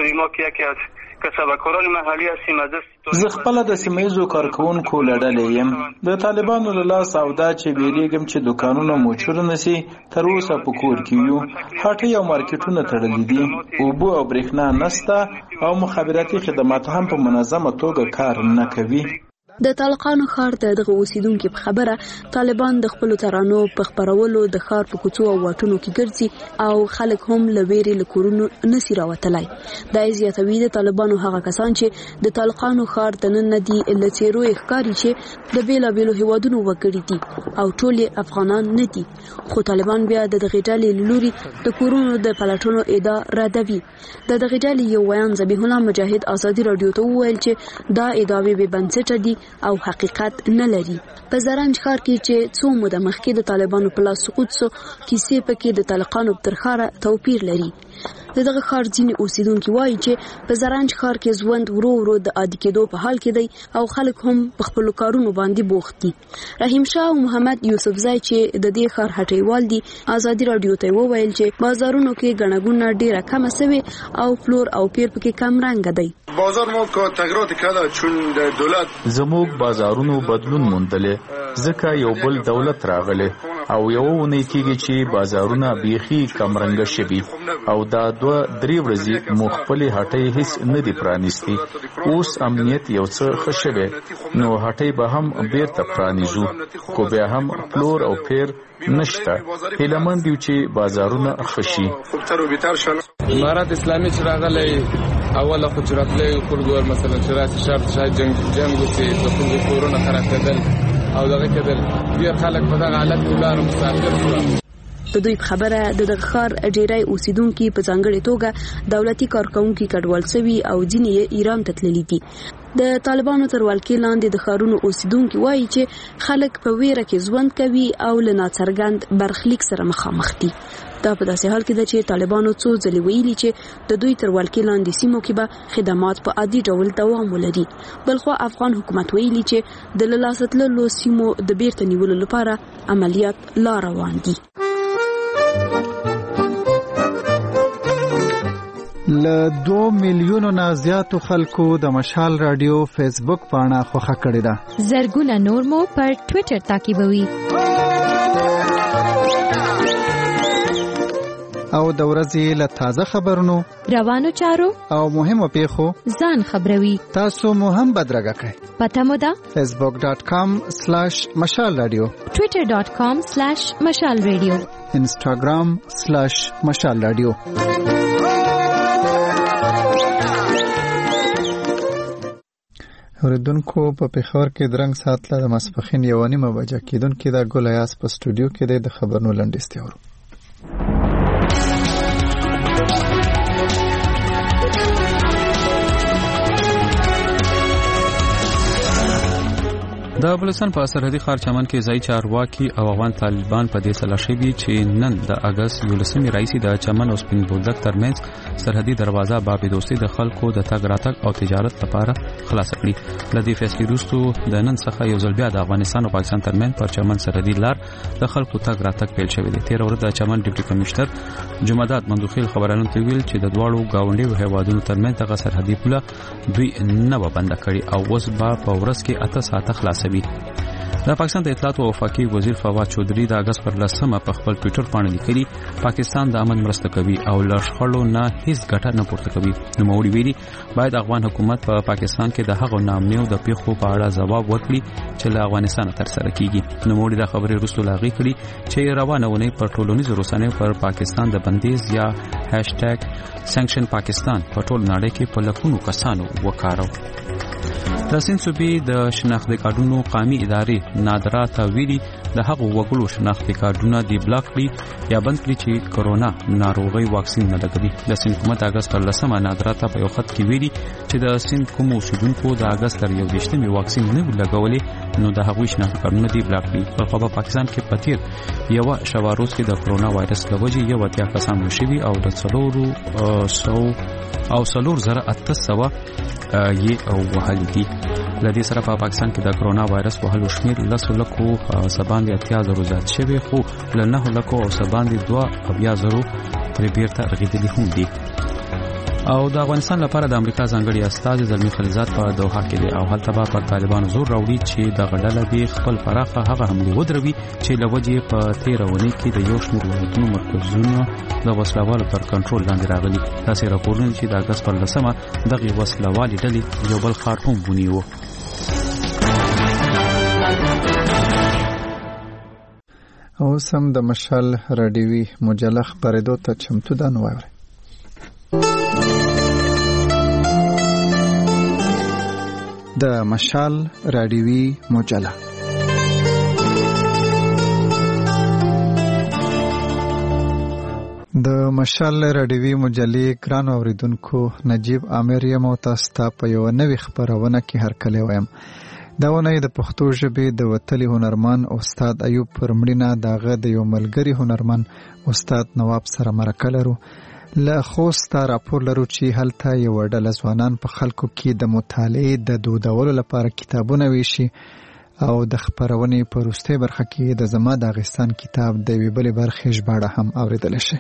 زه خپله د سیمه‌ییزو کارکونکو له ډلې یم. د طالبانو له لاس او دا چې بیریږم چې دوکانونه مو چور نسي، تر اوسه په کور کې یو. هټۍ او مارکیټونه تړلي دي، اوبه او برېښنا نشته او مخابراتي خدمات هم په منظمه توګه کار نه کوي. د طالقانو ښار د دغه اوسیدونکو په خبره طالبان د خپل ترانو په خبرولو د ښار په کوڅو او واټونو کې ګرځي او خلک هم له ویرې له کورونو نسی راوتلای. دا زیاتوي د طالبانو هغه کسان چې د طالقانو ښار ته نه دي له چیرو ښکاری چې د بیلابیلو هیوادونو وګړي دي او ټول افغانان نه دي. خو طالبان بیا د دغه ډلې لوري د کورونو د پلټونو ادعا ردوي. د دغه ډلې یو ویان ذبیح الله مجاهد ازادي رادیو ته وویل چې دا ادعاوې به بنسټ دي او حقیقت نه لري. په زرنج ښار کې چې څو موده مخکې د طالبانو په لاس سقوط شو، کیسې پکې د طالقانو تر ښاره توپیر لري. د دغه ښار ځینې اوسیدونکي وایي چې په زرنج ښار کې ژوند ورو ورو د عادي کېدو په حال کې دی او خلک هم په خپلو کارونو باندې بوخت دي. رحیم شاه او محمد یوسفزی چې د دې ښار هټیوال دي ازادي رادیو ته وویل چې بازارونو کې ګڼه ګوڼه ډیره کمه سوې او فلور او پیر پکې کم رنګ دی. بازار مو کو تغیرات کړه چون د دولت زموږ بازارونو بدلون موندلې ځکه یو بل دولت راغله او یو ونی کېږي چې بازارونه بیخي کم رنګ شوي او دا 2-3 ورځې مو خپلې هټۍ هیڅ نه دي پرانیستي. اوس امنیت یو څه ښه شوی نو هټۍ به هم بیرته پرانیزو، خو بیا هم فلور او پیر نشته. هیلهمند یو چې بازارونه ښه شي. امارات اسلامي چې راغلی اوله خو چې راتلی کورګور مثلا چې راسي شاید جنګ وسي د خلکو کورونه خراب کېدل او دغه کېدل، ډېر خلک په دغه حالت کې ولاړ مسافر شول. د دوی په خبره د دغه ښار ډیری اوسیدونکي په ځانګړې توګه دولتي کارکونکي کډوال سوي او ځینې یې ایران ته تللي دي. د طالبانو تر ولکې لاندې د ښارونو اوسیدونکي وایي چې خلک په ویره کې ژوند کوي او له ناڅرګند برخلیک سره مخامخ دي. دا په داسې حال کې ده چې طالبانو څو ځلې ویلي چې د دوی تر ولکې لاندې سیمو کې به خدمات په عادي ډول دوام ولري. بلخوا افغان حکومت ویلي چې د له لاسه تللو سیمو د بیرته نیولو لپاره عملیات لا روان دي. له 2 میلیونو نه زیاتو خلکو د مشال رادیو فیسبوک پاڼه خوښه کړې ده. زرګونه نور مو پر ټوئیټر تعقیبوي. او د ورځې له تازه خبرونو روانو چارو او مهمو پیښو ځان خبروي. تاسو مو هم بدرګه کړئ. پته مو ده facebook.com/مشال رادیو، twitter.com/مشال رادیو، instagram/مشال رادیو. اوریدونکو په پیښور کې درنګ ساعت له ماسپخین 1:30 بجې کېدونکې د ګل ایاس په سټوډیو کې د خبرونو لنډیستي اورو. د بلوچستان په سرحدي ښار چمن کې ځای چارواکي او افغان طالبان په دې سلا شوي چې نن د اگست 11 راځي د چمن او سپین بولدک ترمنځ سرحدي دروازه باب دوستي د خلکو د تګ راتګ او تجارت لپاره خلاص کړي. لدی فیصلې وروسته د نن څخه یو ځل بیا د افغانستان او پاکستان ترمنځ پر چمن سرحدي لار د خلکو تګ راتګ پیل شوی دی. 13 ورځې د چمن ډیپټي کمشنر جمعدات مندوخیل خبرانو ته ویل چې د دواړو گاونډیو هیوادونو ترمنځ دغه سرحدي پوله دوی نه بند کړي او اوس به په ورځ کې 8 ساعته خلاص وي. د پاکستان د اطلاعات او وفاقي وزیر فواد چودري د اگست پر 10 په خپل ټوئیټر باندې لیکلي پاکستان د امن مرسته کوي او لشخړو نه هیڅ ګټه نه پورته کوي. نو موري ویلي باید افغان حکومت په پاکستان کې د هغو نامنیو د پیښو په اړه ځواب ورکړي چې له افغانستان تر سره کیږي. نو موري د خبرې وروسته لاغي کړي چې روانه ونې پر ټولنیزو رسنیو پر پاکستان د بندیز یا #سانکشن پاکستان په ټول نړۍ کې په لکونو کسانو وکارو. د سند صوبې د شناخت کارډونو قومي ادارې نادرا ته ویلي د هغو وګړو شناخت کارډونه دی بلاک کړي یا بند کړي چې کرونا ناروغي واکسین نه لګوي. د سند حکومت اگست پر 10 نادرا ته په یو خط کې ویلي چې د سند کوم اوسیدونکو د اگست تر 21 واکسین نه لګولې نو د هغوی شناخت کارډونه دی بلاک کړي. په پاکستان کې پتیر یو شواروز کې د کرونا وایرس لوجي یو اتیا کسان مشوي او د 3,800 یې وهل دي. لدې سره په پاکستان کې د کرونا وایرس وهلو شمیر 10,080,000 زیات شوی خو له 9,080,000 پر بیرته رغیدلی هم دي. او د افغانستان لپاره د امریکا ځانګړي استازي زلمی خلیزات په دوحه کې دي او هلته به پر طالبانو زور راوړي چې د غډله دی خپل پراخه هغه حمله ودروي چې لوجې په 13 ونې کې د یو شمېر ولایتونو مرکزونو د وسلوالو پر کنټرول لاندې راغلي. تاسو راپورونه چې د اگست پر 10 دغه وسلوالې ډلې یو بل ښار هم ونیو. او سم د مشال رادیوي مجله خبرېدو ته چمتو ده نو واورئ. د مشال رادیوي مجله د مشال رادیوي مجلې ګران اوریدونکو نجیب عامر یم او تاسو ته په یو نوې خبرونه کې هرکلی وایم. دا ونه د پښتو ژبې د وتلي هنرمن استاد ایوب پرمړینا داغه د یو ملګری هنرمن استاد نواب سره مرکه لرو. له خوست راپور لرو چې هلته یو ډله ځوانان په خلکو کې د مطالعې د دودولو لپاره کتابونه ویشي او د خبرونې په وروستۍ برخه کې د زما د افغانستان کتاب د یوې بلې برخې ژباړه هم اوریدلی شي.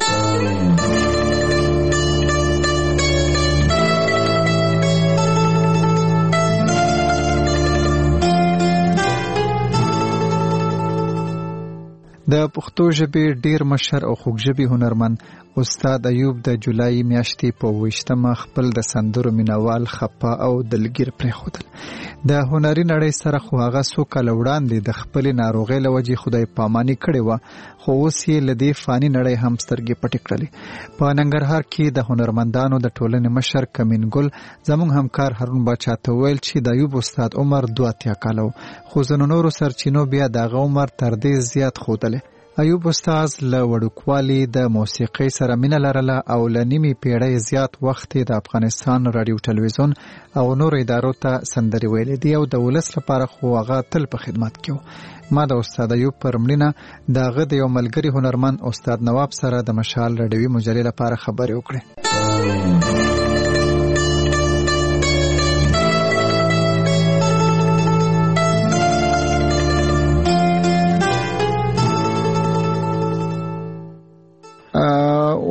د پښتو ژبې ډیر مشهور او خوږژبي هنرمن استاد ایوب د جولای میاشتې په 28 خپل د سندرو مینوال خپه او دلګیر پرېښودل. د هنري نړۍ سره خو هغه څو کاله وړاندې د خپل ناروغۍ له وجې خدای پاماني کړې وه خو اوس یې له دې فاني نړۍ هم سترګې پټې کړلې. په ننګرهار کې د هنرمندانو د ټولنې مشر کمین ګل زموږ همکار هارون باچا ته ویل چې د ایوب استاد عمر 82 کاله خو ځینو نورو سرچینو بیا دغه عمر تر دې زیات ښودلی. ایوب استاد له وړوکوالي د موسیقۍ سره مینه لرله او له نیمې پیړۍ زیات وخت د افغانستان رادیو ټلویزیون او نور ادارو ته سندرې ویلې دي او د ولس لپاره خو هغه تل په خدمت کې و. ما د استاد ایوب پرمړینا دغه د یو ملګری هنرمن استاد نواب سره د مشال رادیوي مجلې لپاره خبرې وکړې.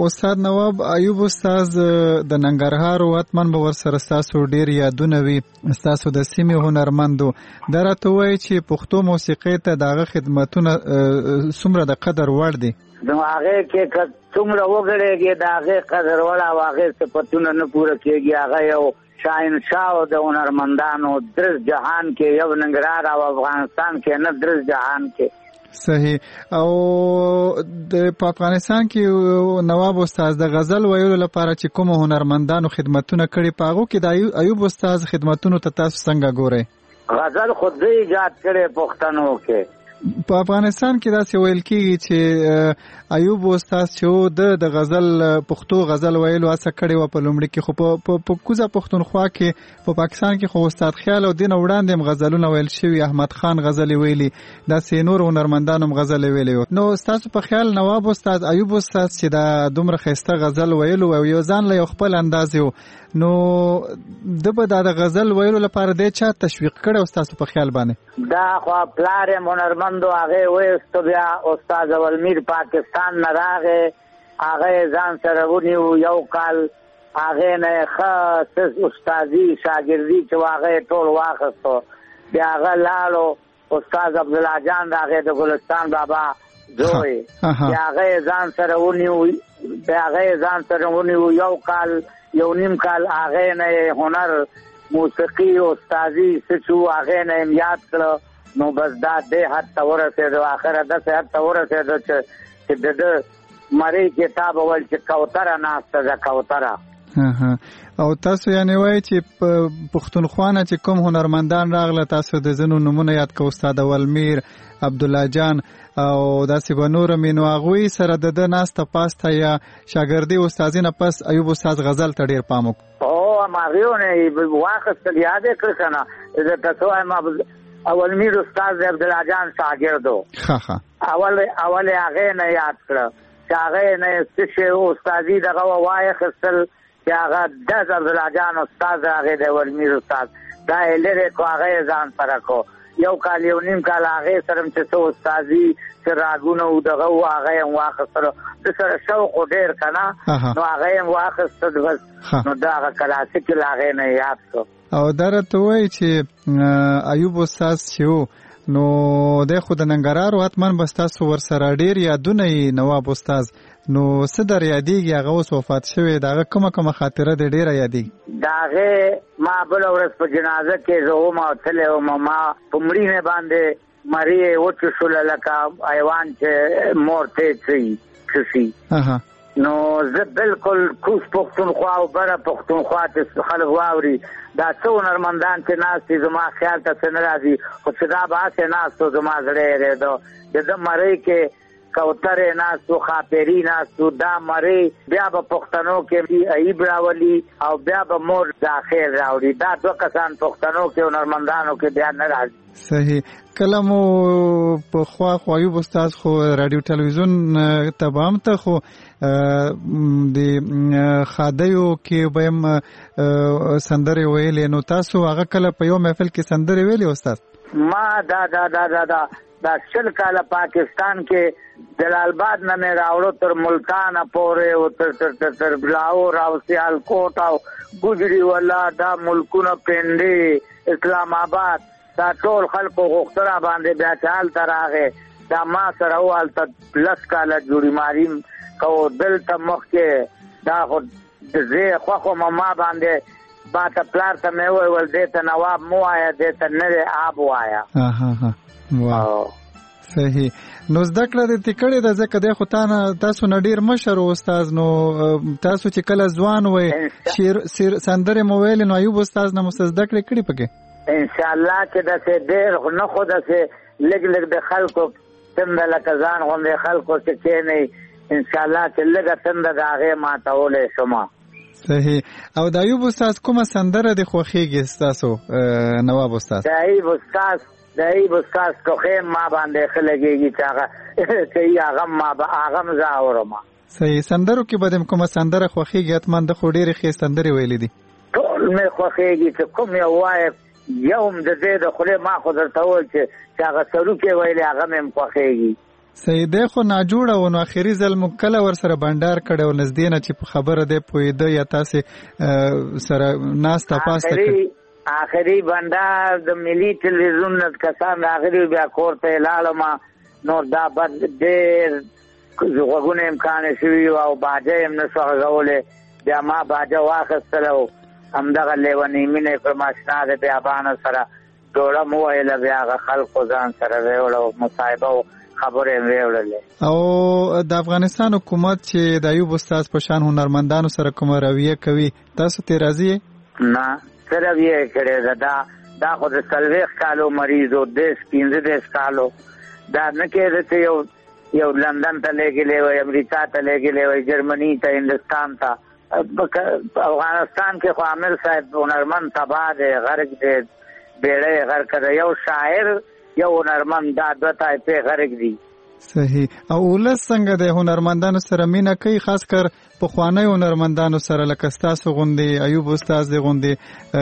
استاد نواب ایوب استاد د ننګرهار وطن به ورسره تاسو ډیر یادونه وي تاسو د سیمې هنرمندو درته وایي چې پښتو موسیقي ته دغه خدمتونه څومره د قدر وړ دي نو هغه کې څومره وګړيږي دغه قدر وړ او هغه صفاتونه نه پوره کیږي هغه یو شاهنشاه د هنرمندانو درس جهان کې یو ننګرهار او افغانستان کې نه درس جهان کې صحیح او د افغانستان کې نواب استاد د غزل ویلو لپاره چې کوم هنرمندانو خدمتونه کړي پاغو کې د ایوب استاد خدمتونو ته تاسو څنګه ګورئ غزل خود دې ایجاد کړي پښتنو کې په افغانستان کې دا څه ویل کیږي چې ایوب استاد چې د غزل پښتو غزل ویلو هڅه کړې و په لومړي کې خو په کوزه پښتونخوا کې په پاکستان کې خو استاد خیال او دین وړاندې هم غزلونه ویل شوی احمد خان غزل ویلي دا سینور هنرمندانو هم غزل ویلي نو تاسو په خیال نواب استاد ایوب استاد چې دا دومره خسته غزل ویلو او یو ځان له خپل انداز یو نو د په د غزل ویلو لپاره د چا تشویق کړي استاد په خیال باندې دا خو پلار هنرمندو هغه وېست بیا استاد ولمیر پاکستان نه راغی هغه ځان سره ونیو یو کال هغه نه خاص استادي شاګردي چې هغه ټول واخستو بیا هغه لالو استاد عبد الله جان هغه د ګلستان بابا زوی بیا هغه ځان سره ونیو یو کال یو نیم کال هغه نه هنر موسیقي استادي سچو هغه نه یاد کړ نو بس دا د حد تورسه د اخره د حد تورسه چې د مری کتاب ول چې کوتره ناسته د کوتره او تاسو یعنی وای چې پښتونخوا نه چې کوم هنرمندان راغله تاسو د زنو نمونه یاد کو استاد ولمیر عبد الله جان او داسې بنور مينو اغوي سره د ناسته پاسته یا شاګردي استادینه پس ایوب استاد غزل ته ډیر پام وکړ او ماریونه واخص یاد کړ کنه د تاسو ما اول میر استاد عبد الله جان شاګردو اول هغه نه یاد کړ چې هغه نه څه استادي دغه وای خپل چې هغه د عبد الله جان استاد هغه د اول میر استاد دا لری کو هغه ځان سره کو یو کال یو نیم کال هغه سره چې څو استادي چې راګونه او دغه هغه واخصره د سره شوق ډیر کنه نو هغه واخصره بس نو دا کلاسیک هغه نه یاد کو او درته وای چې ایوب استاد چې نو د خود ننګرهار وطن بس تاسو ور سره ډیر یادونه نواب استاد نو صدر یادېږي هغه اوس وفات شوی داغه کومه خاطره د ډیره یادېږي داغه ما بل ورځ په جنازه کې زه ما تله ما پمړی نه باندې مری او چې شول لکه ایوان چې مورته شي نو زه بالکل کوس پښتونخوا او بره پښتونخوا ته خلک واوري دا څو هنرمندان چې ناس زما خیال ته څنګه راځي خو صدا باسه ناس ته زما زړه لري د مری کې کوتره ناسو خاپری ناسو دا مری بیا په پښتنو کې ایب راولي او بیا به مور داخل راوړي دا دوه کسان پښتنو کې هنرمندانو کې بیا نه راځي صحیح کلمو په خو ایوب استاد خو رادیو ټلویزیون تبام ته خو د خادیو کې بهم سندره ویلې نو تاسو هغه کله په یو محفل کې سندره ویلې استاد ما دا شل کاله پاکستان کې جلال آباد نه مې راوړو تر ملتان پورې او تر بلاور او سیالکوټ او ګجری ولا دا ملکونه پندې اسلام آباد دا ټول خلکو غوښتنه باندې بیا چال تراغه دا ما سره والته لس کاله جوړی ماریم کو دل ته مخ کې دا خو زه خو ما باندې با ته پلار ته مې ویل دې ته نواب مو آیا دې ته نه آب وایا واو صحیح نو زده کړه د تکړه د ځکه د خو تاسو نډیر مشر استاد نو تاسو چې کله ځوان وې شیر سندره موبایل نو ایوب استاد نه مستزده کړی پکې ان شاء الله چې د څه ډیر نه خو د څه لګ د خلکو څنګه لکه ځان غونډه خلکو چې نه ان شاء الله چې لګ څنګه داغه ماتولې شما صحیح او د ایوب استاد کومه سندره د خوخیږي تاسو نواب استاد د ایوب استاد دایب استاد کوخه ما باندې خلګيږي چې هغه ما هغه زاورما صحیح سندرو کې بدم کومه سندره خوخيږي اتمن د خډيري خې سندري ویلې دي ټول مې خوخيږي چې کوم یو وای یوم د دې د خله ما خو درته وای چې هغه سرو کې ویلې هغه مې خوخيږي سیده خو نه جوړه و نو اخیری ځل مو کله ور سره بندر کړو نږدې نه چې په خبره ده پویده یا تاسو سره ناس تاسو اخیری بندر د ملي ټلویزیون نه کسان اخیری بیا کوړته لاله ما نو دا بد ډېر زغونه امکان شوی او باجه هم نه سوغوله بیا ما باجه واخستلو همدغه لیونی مینه پر ماشنا ده بیا باندې سره ډوړه مو ویل بیا خلکو ځان سره ویلو مصاحبه خبره ویولله او د افغانستان حکومت چې د ایوب استاد په شان هنرمندانو سره کوم رویه کوي تاسو ته راضی نه سره رویه کړي دا خو د سلويخ کالو مریضو د 15 کالو دا نه کېږي یو لندن ته لګلې وي امریکا ته لګلې وي جرمني ته هندستان ته افغانستان کې خو عامل صاحب هنرمند تبا ده غرق ده بیړې غر کړه یو شاعر یو هنرمند دا دوته په غرق دي صحیح او ولس څنګه د هنرمندانو سره مینا کوي خاص کر په خوانی هنرمندانو سره لکه تاسو غوندي ایوب استاد دی غوندي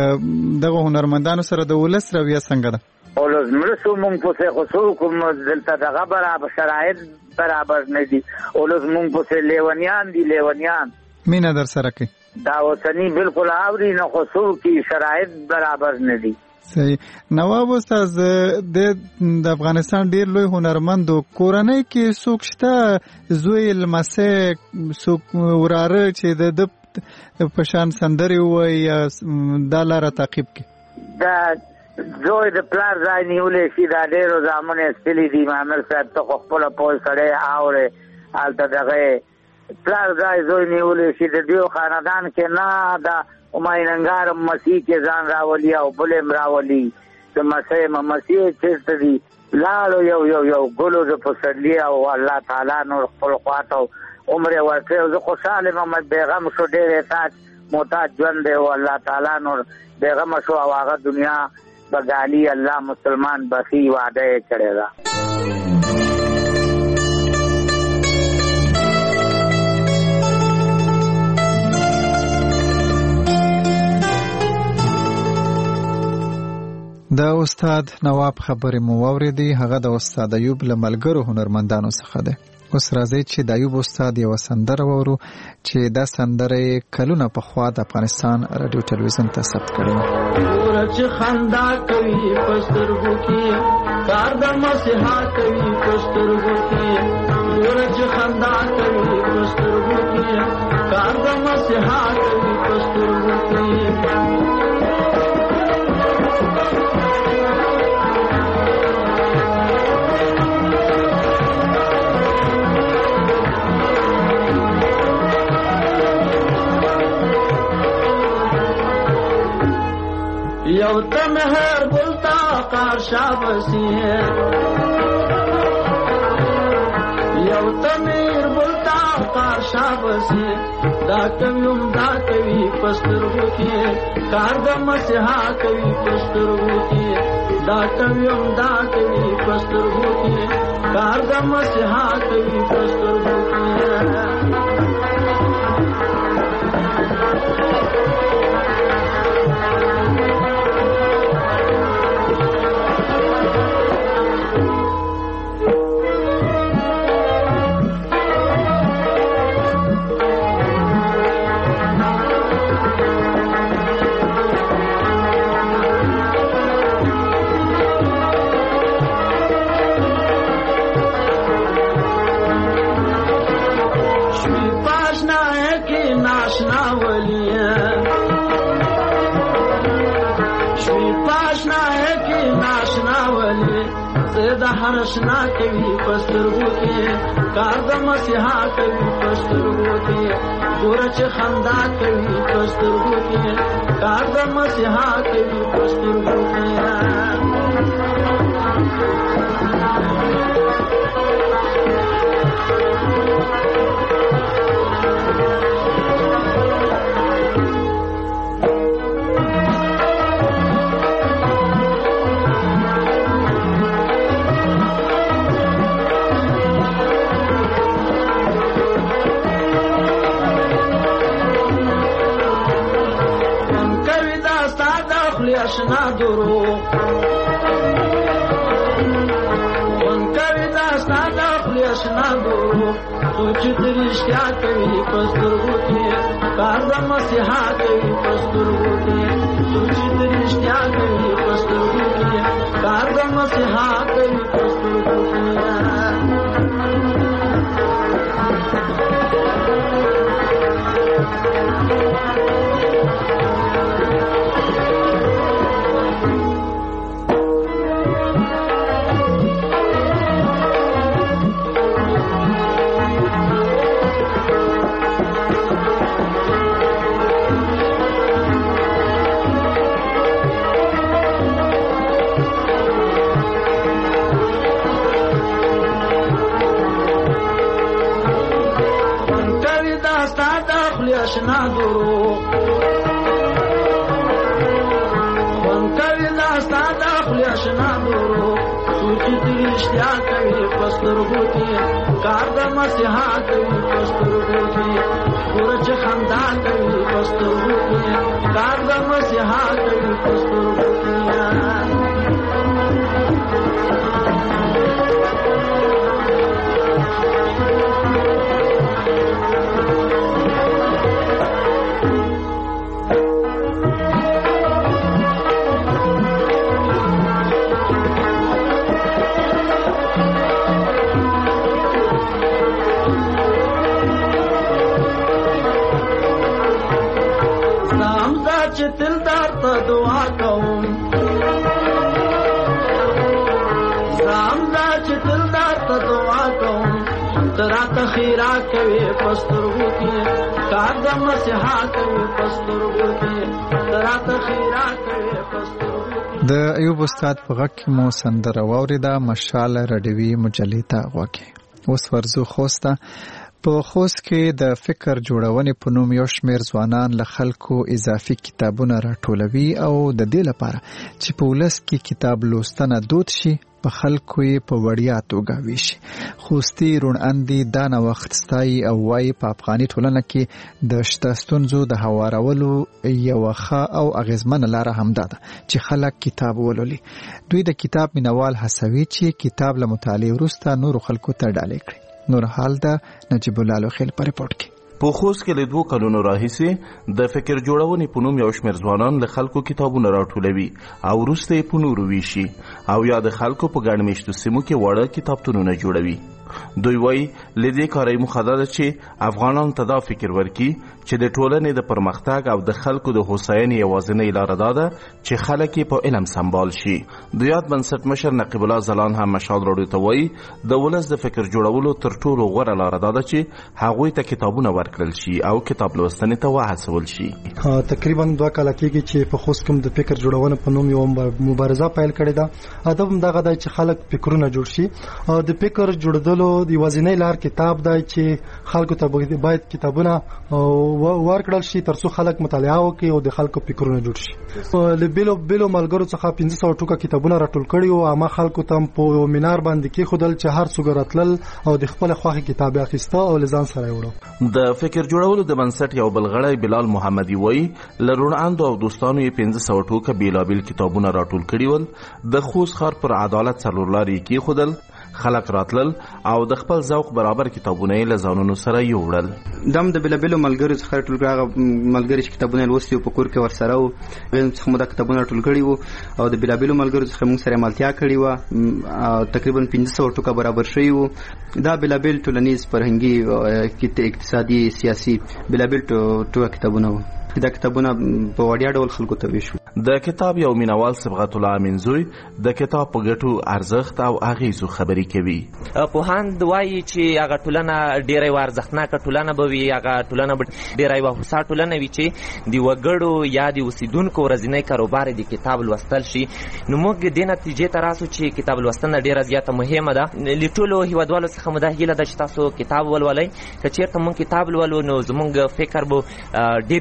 دغه هنرمندانو سره د ولس رویه څنګه ده اولز مرسو مونږ په خصوص کوم دلته دغه برابر شرایط برابر نه دي اولز مونږ په لیونیان دي لیونیان مینا در سره کوي دا وطني بالکل اوري نه خصوص کی شرایط برابر نه دي صحیح نواب استاد د افغانستان ډیر لوی هنرمند کورنۍ کې څوک شته زوی لمسه څوک وراره چې د پشان سندري وای د لاره تعقیب کې دا زوی د پلار ځای نیولې شي دا ډیرو ځامنه استلی دي مامر صاحب ته خپل پوه سره اوره الته دغه پلار ځای زوی نیولې شي د دیو خاندان کې نه دا امایننګار مسیح کې ځان راولي او بلم راولي د مسیح چې دې لاړو یو ګلو د پسرلی او الله تعالی نور خپل خواته عمر ورته زه خوشاله محمد بیغم شو ډېر تاج محتاج ژوند دی او الله تعالی نور بیغم شو او هغه دنیا بغالی الله مسلمان بخي وعده کړی دا د استاد نواب خبرې مو واوریدي هغه د استاد ایوب لملګرو هنرمندانو څخه ده اوس راځي چې د ایوب استاد یو سندره وورو چې دا سندره کلونه په خوا د افغانستان رادیو ټلویزیون ته ثبت کړي ورچ خندا کوي پسترګو کې کار د مسیحا کوي پسترګو کې ورچ خندا کوي پسترګو کې کار د مسیحا کوي پسترګو کې یو تمہر بولتا کار شابسی ہے یو تمیر بولتا کار شابسی دا کوي پسترغو کی کار د مسیحا کوي پسترغو کی دا کوي پسترغو کی کار د مسیحا کوي پسترغو کی हरशना कवि पस्तरगो के कार द मसीहा कवि पस्तरगो के गोरच खंदा कवि पस्तरगो के कार द मसीहा कवि पस्तरगो के اشنا درو ان کوي دا ستاسو خپل آشنا دروغ سوچ رښتیا کوي په سترګو کې کار د مسیحا کوي په سترګو کې سوچ رښتیا کوي په سترګو کې کار د مسیحا کوي په سترګو کې آشنا دروغ خوان کوي داستا د خپل آشنا دروغ سوچ رښتیا کوي په سترګو کې کار د مسیحا کوي په سترګو کې ګوره چې خندا کوي په سترګو کې کار د مسیحا کوي په سترګو کې چې تل درته دعا کوم زم دا چې تل درته دعا کوم تراته خیرا کوي پسترغو کې کار د مسیحا کوي پسترغو کې تراته خیرا کوي پسترغو کې د ایوب استاد په غږ کې مو سندره واوریده مشال رډوي مجلې ته غوږی اوس ورزو خوسته په خوست کې د فکر جوړونې په نوم یو شمېر ځوانان له خلکو اضافي کتابونه راټولوي او د دې لپاره چې په ولس کې کتاب لوستنه دود شي په خلکو یې په وړیا توګه ویشي. خوستي روڼ اندي دا نوښت ستایي او وایي په افغاني ټولنه کې د شته ستونزو د هوارولو یوه ښه او اغېزمنه لاره همدا ده چې خلک کتاب ولولي. دوی د کتاب مینوال هڅوي چې کتاب له مطالعې وروسته نورو خلکو ته ډالۍ کړي. نور حال ده نجیب الله لوخیل په ریپورت کې. په خوست کې له 2 کلونو راهیسې د فکر جوړونې په نوم یو شمېر ځوانان له خلکو کتابونه راټولوي او وروسته یې په نورو ویشي او یا د خلکو په ګڼ مېشتو سیمو کې واړه کتابتونونه جوړوي. دوی وایي له دې کاره یې موخه ده چې افغانانو ته دا فکر ورکړي چې د ټولنې د پرمختګ او د خلکو د هوساینې یوازینۍ لاره دا ده چې خلک یې په علم سمبال شي. د یاد بنسټ مشر نقیب الله زلان هم مشال راډیو ته وایي د ولس د فکر جوړولو تر ټولو غوره لاره دا ده چې هغوی ته کتابونه ورکړل شي او کتاب لوستنې ته وهڅول شي. تقریبا 2 کاله کېږي چې په خوست کې د فکر جوړونې په نوم یو مبارزه پیل کړې ده. هدف هم دغه دی چې خلک فکرونه جوړ شي. د فکر جوړدلو د یوازینۍ لار کتاب دی چې خلکو ته باید کتابونه ورکړل شي ترڅو خلک مطالعه وکړي او د خلکو فکرونه جوړ شي. له بیلو ملګرو څخه 1500 ټوکه کتابونه راټول کړي او عامه خلکو ته په مینار باندې کې خودل چې هر څوک راتلل او د خپل خوښه کتاب اخیسته او لزان سره وړو. د فکر جوړولو د بنسټ یو بلغړی بلال محمدي وایي له روڼاندو او دوستانو یې 1500 ټوکه بیلابیل کتابونه راټول کړي ول. د خوست ښار پر عدالت څلور لارې کې خودل خلک راتلل او د خپل ذوق برابر کتابونه یې له ځانونو سره یوړل. دم د بیلابیلو ملګرو څخه ټول هغه ملګري چې کتابونه لوستي او په کور کې ورسره وو غوښتل چې موږ د کتابونه ټول کړي وو او د بیلابیلو ملګرو څخه موږ سره ملتیا کړې و. تقریبا 1500 ټوکه برابر شوی وو. دا بیلابیل ټولنیز فرهنګي اقتصادي سیاسي بیلابیل ټوکه کتابونه وو. دا کتابونه په وړیا ډول خلکو ته ویشو. د کتاب یو مینوال صبغت الله امینزوی د کتاب په ګټو ارزښت او اغیزو خبرې کوي. پوهاند وایي چې هغه ټولنه ډېره ارزښتناکه ټولنه به وي، هغه ټولنه به ډېره هوسا ټولنه وي چې د وګړو یا د اوسیدونکو ورځنی کاروبار د کتاب لوستل شي. نو موږ دې نتیجې ته راسو چې کتاب لوستنه ډېره زیاته مهمه ده. له ټولو هیوادوالو څخه مو دا هیله ده چې تاسو کتاب ولولئ. که چېرته موږ کتاب لولو نو زموږ فکر به ډېر یو فراخ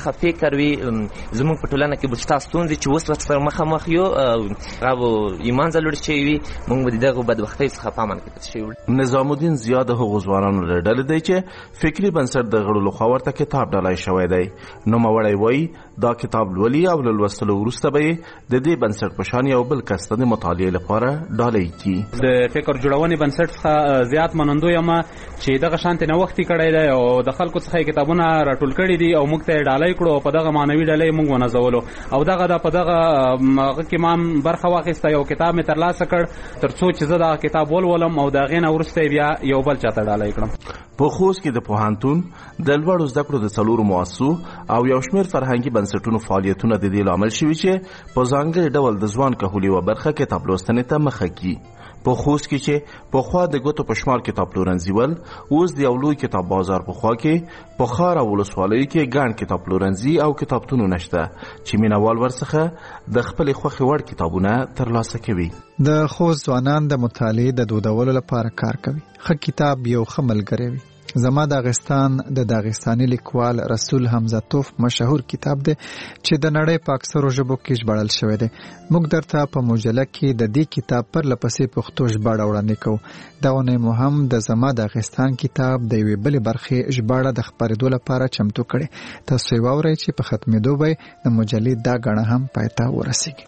څخه فکر وي زموږ په ټولنه کې به شته ستونزې چې اوس ورسره مخامخ یو هغه به ایمان ځلوړ شوي وي موږ به د دغو بدبختۍ څخه په امن کې پاتې شوي وو. نظام الدین زیاد د هغو ځوانانو له ډلې دی چې فکري بنسټ د غړو لخوا ورته کتاب ډالۍ شوی دی. نوموړی وایي دا کتاب لولي او له لوستلو وروسته به د دې بنسټ په شان یو بل کس ته د مطالعې لپاره ډالۍ کړي. د فکر جوړونې بنسټ څخه زیات منندوی یم چې دغه شانتې نوښت یې کړی دی او د خلکو څخه یې کتابونه راټول کړي دي او موږ ته یې ډالۍ کړو او په دغه معنوي ډالۍ موږ ونازولو او دغه په دغه هغه کې ما برخه واخیسته. یو کتاب مې ترلاسه کړ تر څو چې زه دغه کتاب ولولم او د هغې نه وروسته بیا یو بل چاته ډالۍ کړم. په خوست کې د پوهنتون د لوړو زده کړو د 4 مؤسسو او یو شمېر فرهنګي بنسټونو فعالیتونه د دې لامل شوي چې په ځانګړي ډول د ځوان کهولي و برخه کتاب لوستنې ته مخه کړي. په خوست کې چې په خوا د ګوتو په شمار کتاب پلورنځي ول اوس د یو لوی کتاب بازار په خوا کې په ښار او ولسوالۍ کې ګڼ کتاب پلورنځي او کتابتونونه نشته چې مینوال ورڅخه د خپلې خوښې وړ کتابونه ترلاسه کوي. د خوست ځوانان د مطالعې د دودولو لپاره کار کوي. ښه کتاب یو ښه ملګری وي. زما داغستان د داغستاني لیکوال رسول حمزه توف مشهور کتاب دی چې د نړۍ په اکثرو ژبو کې ژباړل شوی دی. موږ درته په مجله کې د دې کتاب پر لپسې پښتو ژباړه وړاندې کوو. دا اونۍ مو هم د زما داغستان کتاب د یوې بلې برخې ژباړه د خپرېدو لپاره چمتو کړې. تاسو یې واورئ چې په ختمېدو به د مجلې دا ګڼه هم پای ته ورسیږي.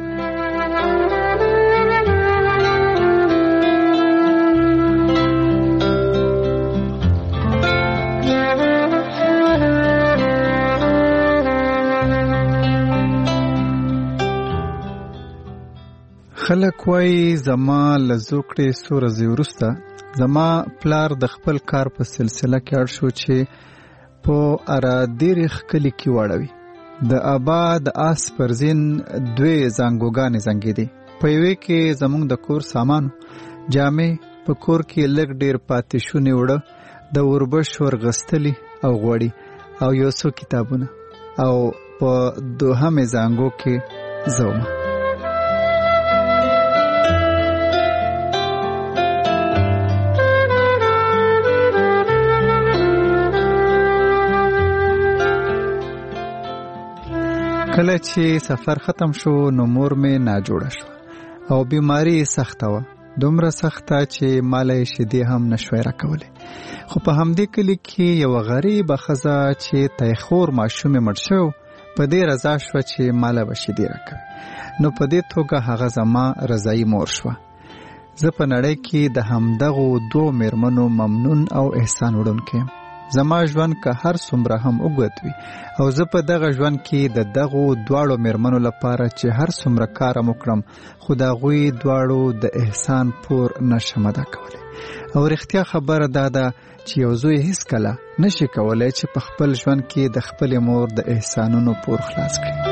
خلک وایي زما له زوکړې څو ورځې وروسته زما پلار د خپل کار په سلسله کې اړ شو چې په ارادیرخ کلي کې واړوي. د آباد آس پرزین 2 زنګوګانې زنګېدې. په یوې کې زموږ د کور سامان جامې په کور کې لږ ډېر پاتې شونې وړه د اوربشو ورغستلي او غوړي او یو څو کتابونه او په 2 زنګو کې زومه. کله چې سفر ختم شو نو مور مې ناجوړه شو او بیماری سخته وه. دومره سخته چې ماله یې شیدې هم نشوی راکولی. خو په همدې کلي کې یوه غریبه ښځه چې تیخور ماشوم یې مړ شو په دې رضا شوه چې ماله به شیدې راکوي. نو په دې توګه هغه زما رضایي مور شوه. زه په نړۍ کې د همدغو 2 میرمنو ممنون او احسان وړونکی یم. زما ژوند که هر څومره هم اوږد وي او زه په دغه ژوند کې د دغو 2 میرمنو لپاره چې هر څومره کار هم وکړم خو د هغوی 2 د احسان پور نشم ادا کولی. او رښتیا خبره دا ده چې یو زوی هیڅکله نشي کولی چې په خپل ژوند کې د خپلې مور د احسانونو پور خلاص کړي.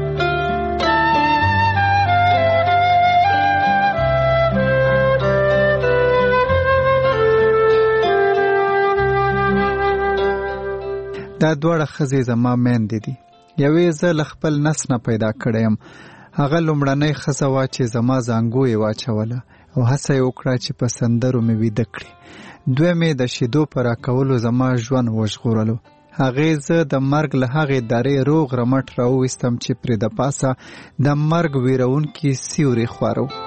دا 2 ښځې زما میندې دي. یوې زه له خپل نس نه پیدا کړی یم. هغه لومړنۍ ښځه وه چې زما زانګو یې واچوله او هڅه یې وکړه چې په سندرو مې ویده کړي. دویمې د شیدو په راکولو زما ژوند وژغورلو. هغې زه د مرګ له هغې درې روغ رمټ راوویستم چې پرې د پاسه د مرګ ویرونکي سیوري خواره و.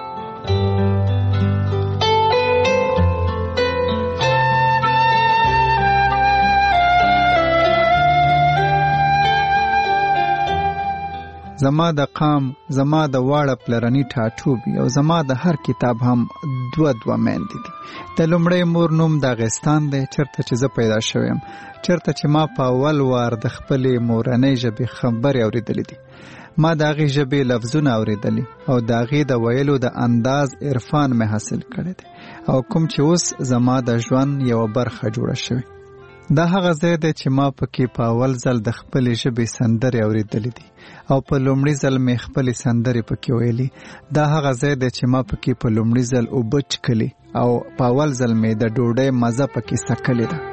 زما د قام، زما د واړه پلرني ټاټوبي او زما د هر کتاب هم 2 میندې دي. د لومړی مور نوم داغستان دی چېرته چې زه پیدا شویم، چېرته چې ما په اول وار د خپلې مورنۍ ژبې خبرې اورېدلې دي. ما د هغې ژبې لفظونه اورېدلي او د هغې د ویلو د انداز عرفان مې حاصل کړی دی او کوم چې اوس زما د ژوند یوه برخه جوړه شوې. دا هغه ځای دی چې ما پکې په اول ځل د خپلې ژبې سندرې اورېدلې دي او په لومړي ځل مې خپلې سندرې پکې ویلي. دا هغه ځای دی چې ما پکې په لومړي ځل اوبه چکلي او په اول ځل مې د ډوډۍ مزه پکې څکلې ده.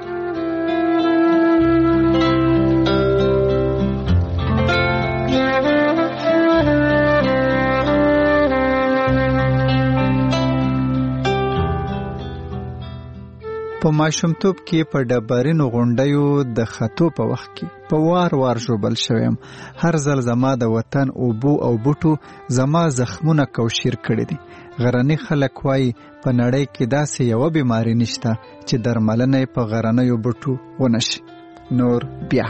په ماشومتوب کې په ډبرینو غونډیو د خطو په وخت کې په وار وار ژوبل شوم. هر ځل زما د وطن اوبو او بوټو زما زخمونه کوشیر کړي دي. غرنی خلک وایي په نړۍ کې داسې یو بیماری نشته چې درملنه په غرنیو بوټو ونشي. نور بیا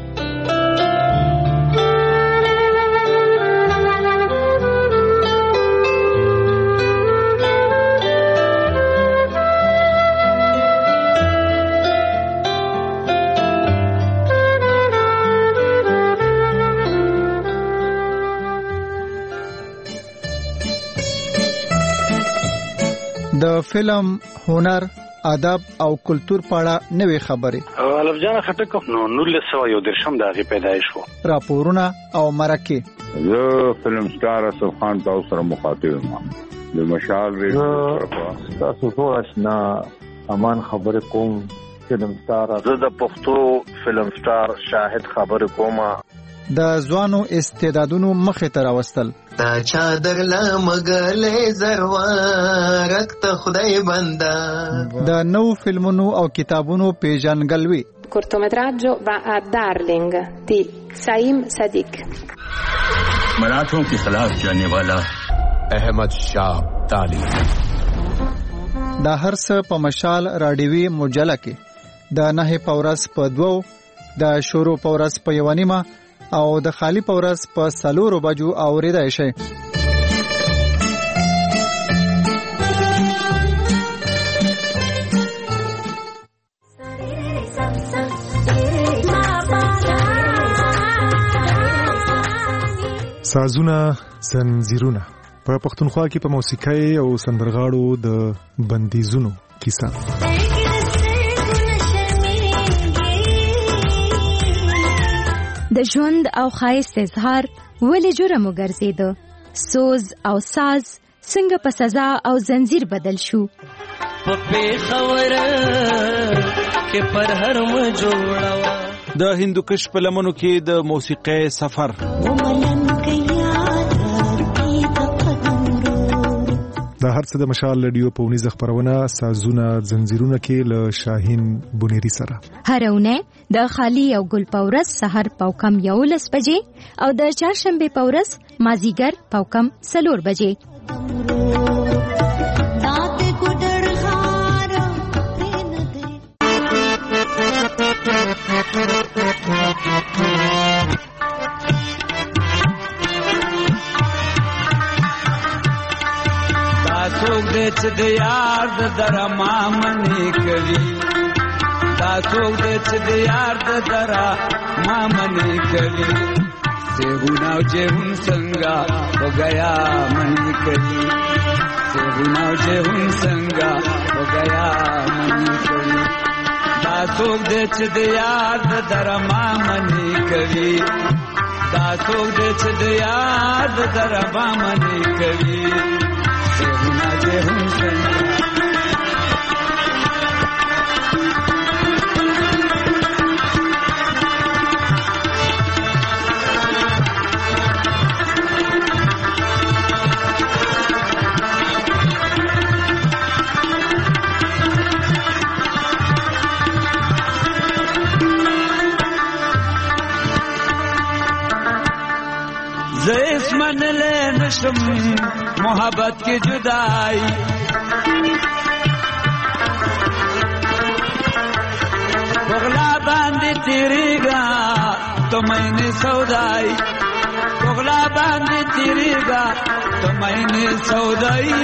د فلم، هنر، ادب او کلتور په اړه نوې خبرې. الف جان خټک نو 1913 د هغه پیدایش وو. راپورونه او مرکه. زه فلم سٹار اسف خان تاسو سره مخاطب یم. د مشال ریډیو تاسو ټول آشنا امان خبر کوم. فلم سٹار زه د پښتو فلم سٹار شاهد خبر کوم. د ځوانو استعدادونو مخې ته راوستل. دا چادر لا مګلې زروارک ته خدای بندا. د نو فلمونو او کتابونو پیژنګلوي. cortometraggio va a Darling di Saim Sadiq. मराठों के खिलाफ जाने वाला अहमद शाह अब्दाली. دا هر څه په مشال راډیوي مجله کې د 9 پورس په 2 د شروع پورس په 1 او د خالی پورس په 4 بجو اوریدای شي. سازونه زنجیرونه په پښتونخوا کې په موسیقۍ او سندرغاړو د بندیزونو کیسه. د ژوند او ښایست اظهار ولې جرم وګرځیدو؟ سوز او ساز څنګه په سزا او زنجیر بدل شو؟ په پیښور کې پر هر م جوړاوه. د هندوکش په لمنو کې د موسیقۍ سفر. دا هر څه د مشال رادیو په ونیزه خبرونه سازونه زنجیرونه کې له شاهین بنيري سره. هرونه د خالی او ګل پورس سحر پاوکم 11 بجې او د چهارشنبه پورس مازیګر پاوکم 4 بجې. څوک دې چې د یار د درما منې کوي. دا څوک دې چې د یار د درما منې کوي. سیهونه او جهون څنګه وګیا منې کوي. سیهونه او جهون څنګه وګیا منې کوي. دا څوک دې چې د یار د درما منې کوي. دا څوک دې چې د یار د درما منې کوي. سیهونه جهون څنګه زیس من لے نشم محبت کی جدائی. بغلا باندې تیریگا تو میں نے سودائی. بغلا باندې تیریگا تو میں نے سودائی.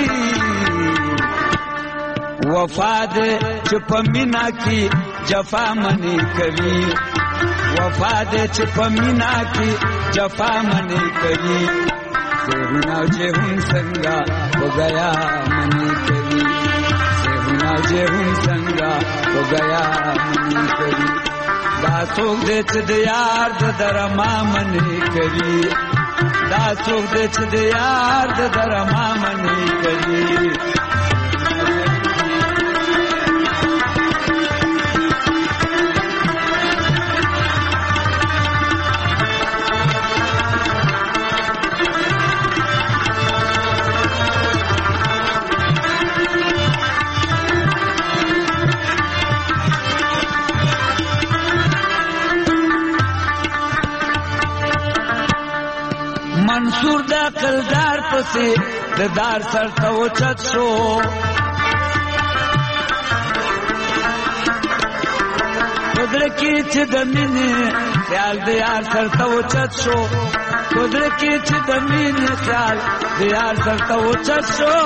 وفا دے چپ مینا کی جفا منی کوي. وفا دے چپ مینا کی جفا منی کوي. سیهونه او جهون څنګه وګیا منی کوي. سیهونه او جهون څنګه وګیا منی کوي. دا څوک دې چې د یار د درما منی کوي. دا څوک دې چې د یار د درما منی کوي. منصور د قلدار پسې د دار سر ته اوچت شو قدر کې چې د مینې خیال د یار سر ته اوچت شو قدر کې چې د مینې خیال د یار سر ته اوچت شو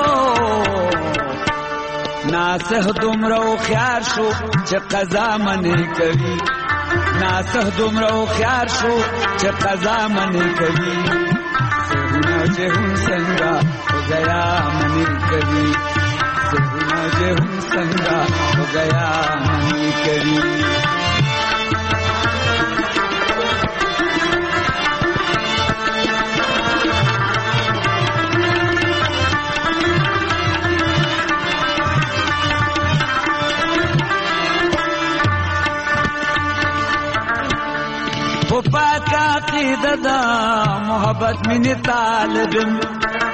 ناسه دومره هوښیار شو چې قضا منې کوي ناسه دومره هوښیار شو چې قضا منې کوي سهونه چې هم څنګه هو گیا منې کوي سهونه چې هم څنګه هو گیا منې کوي پاک عقیده دا محبت مینې طالبم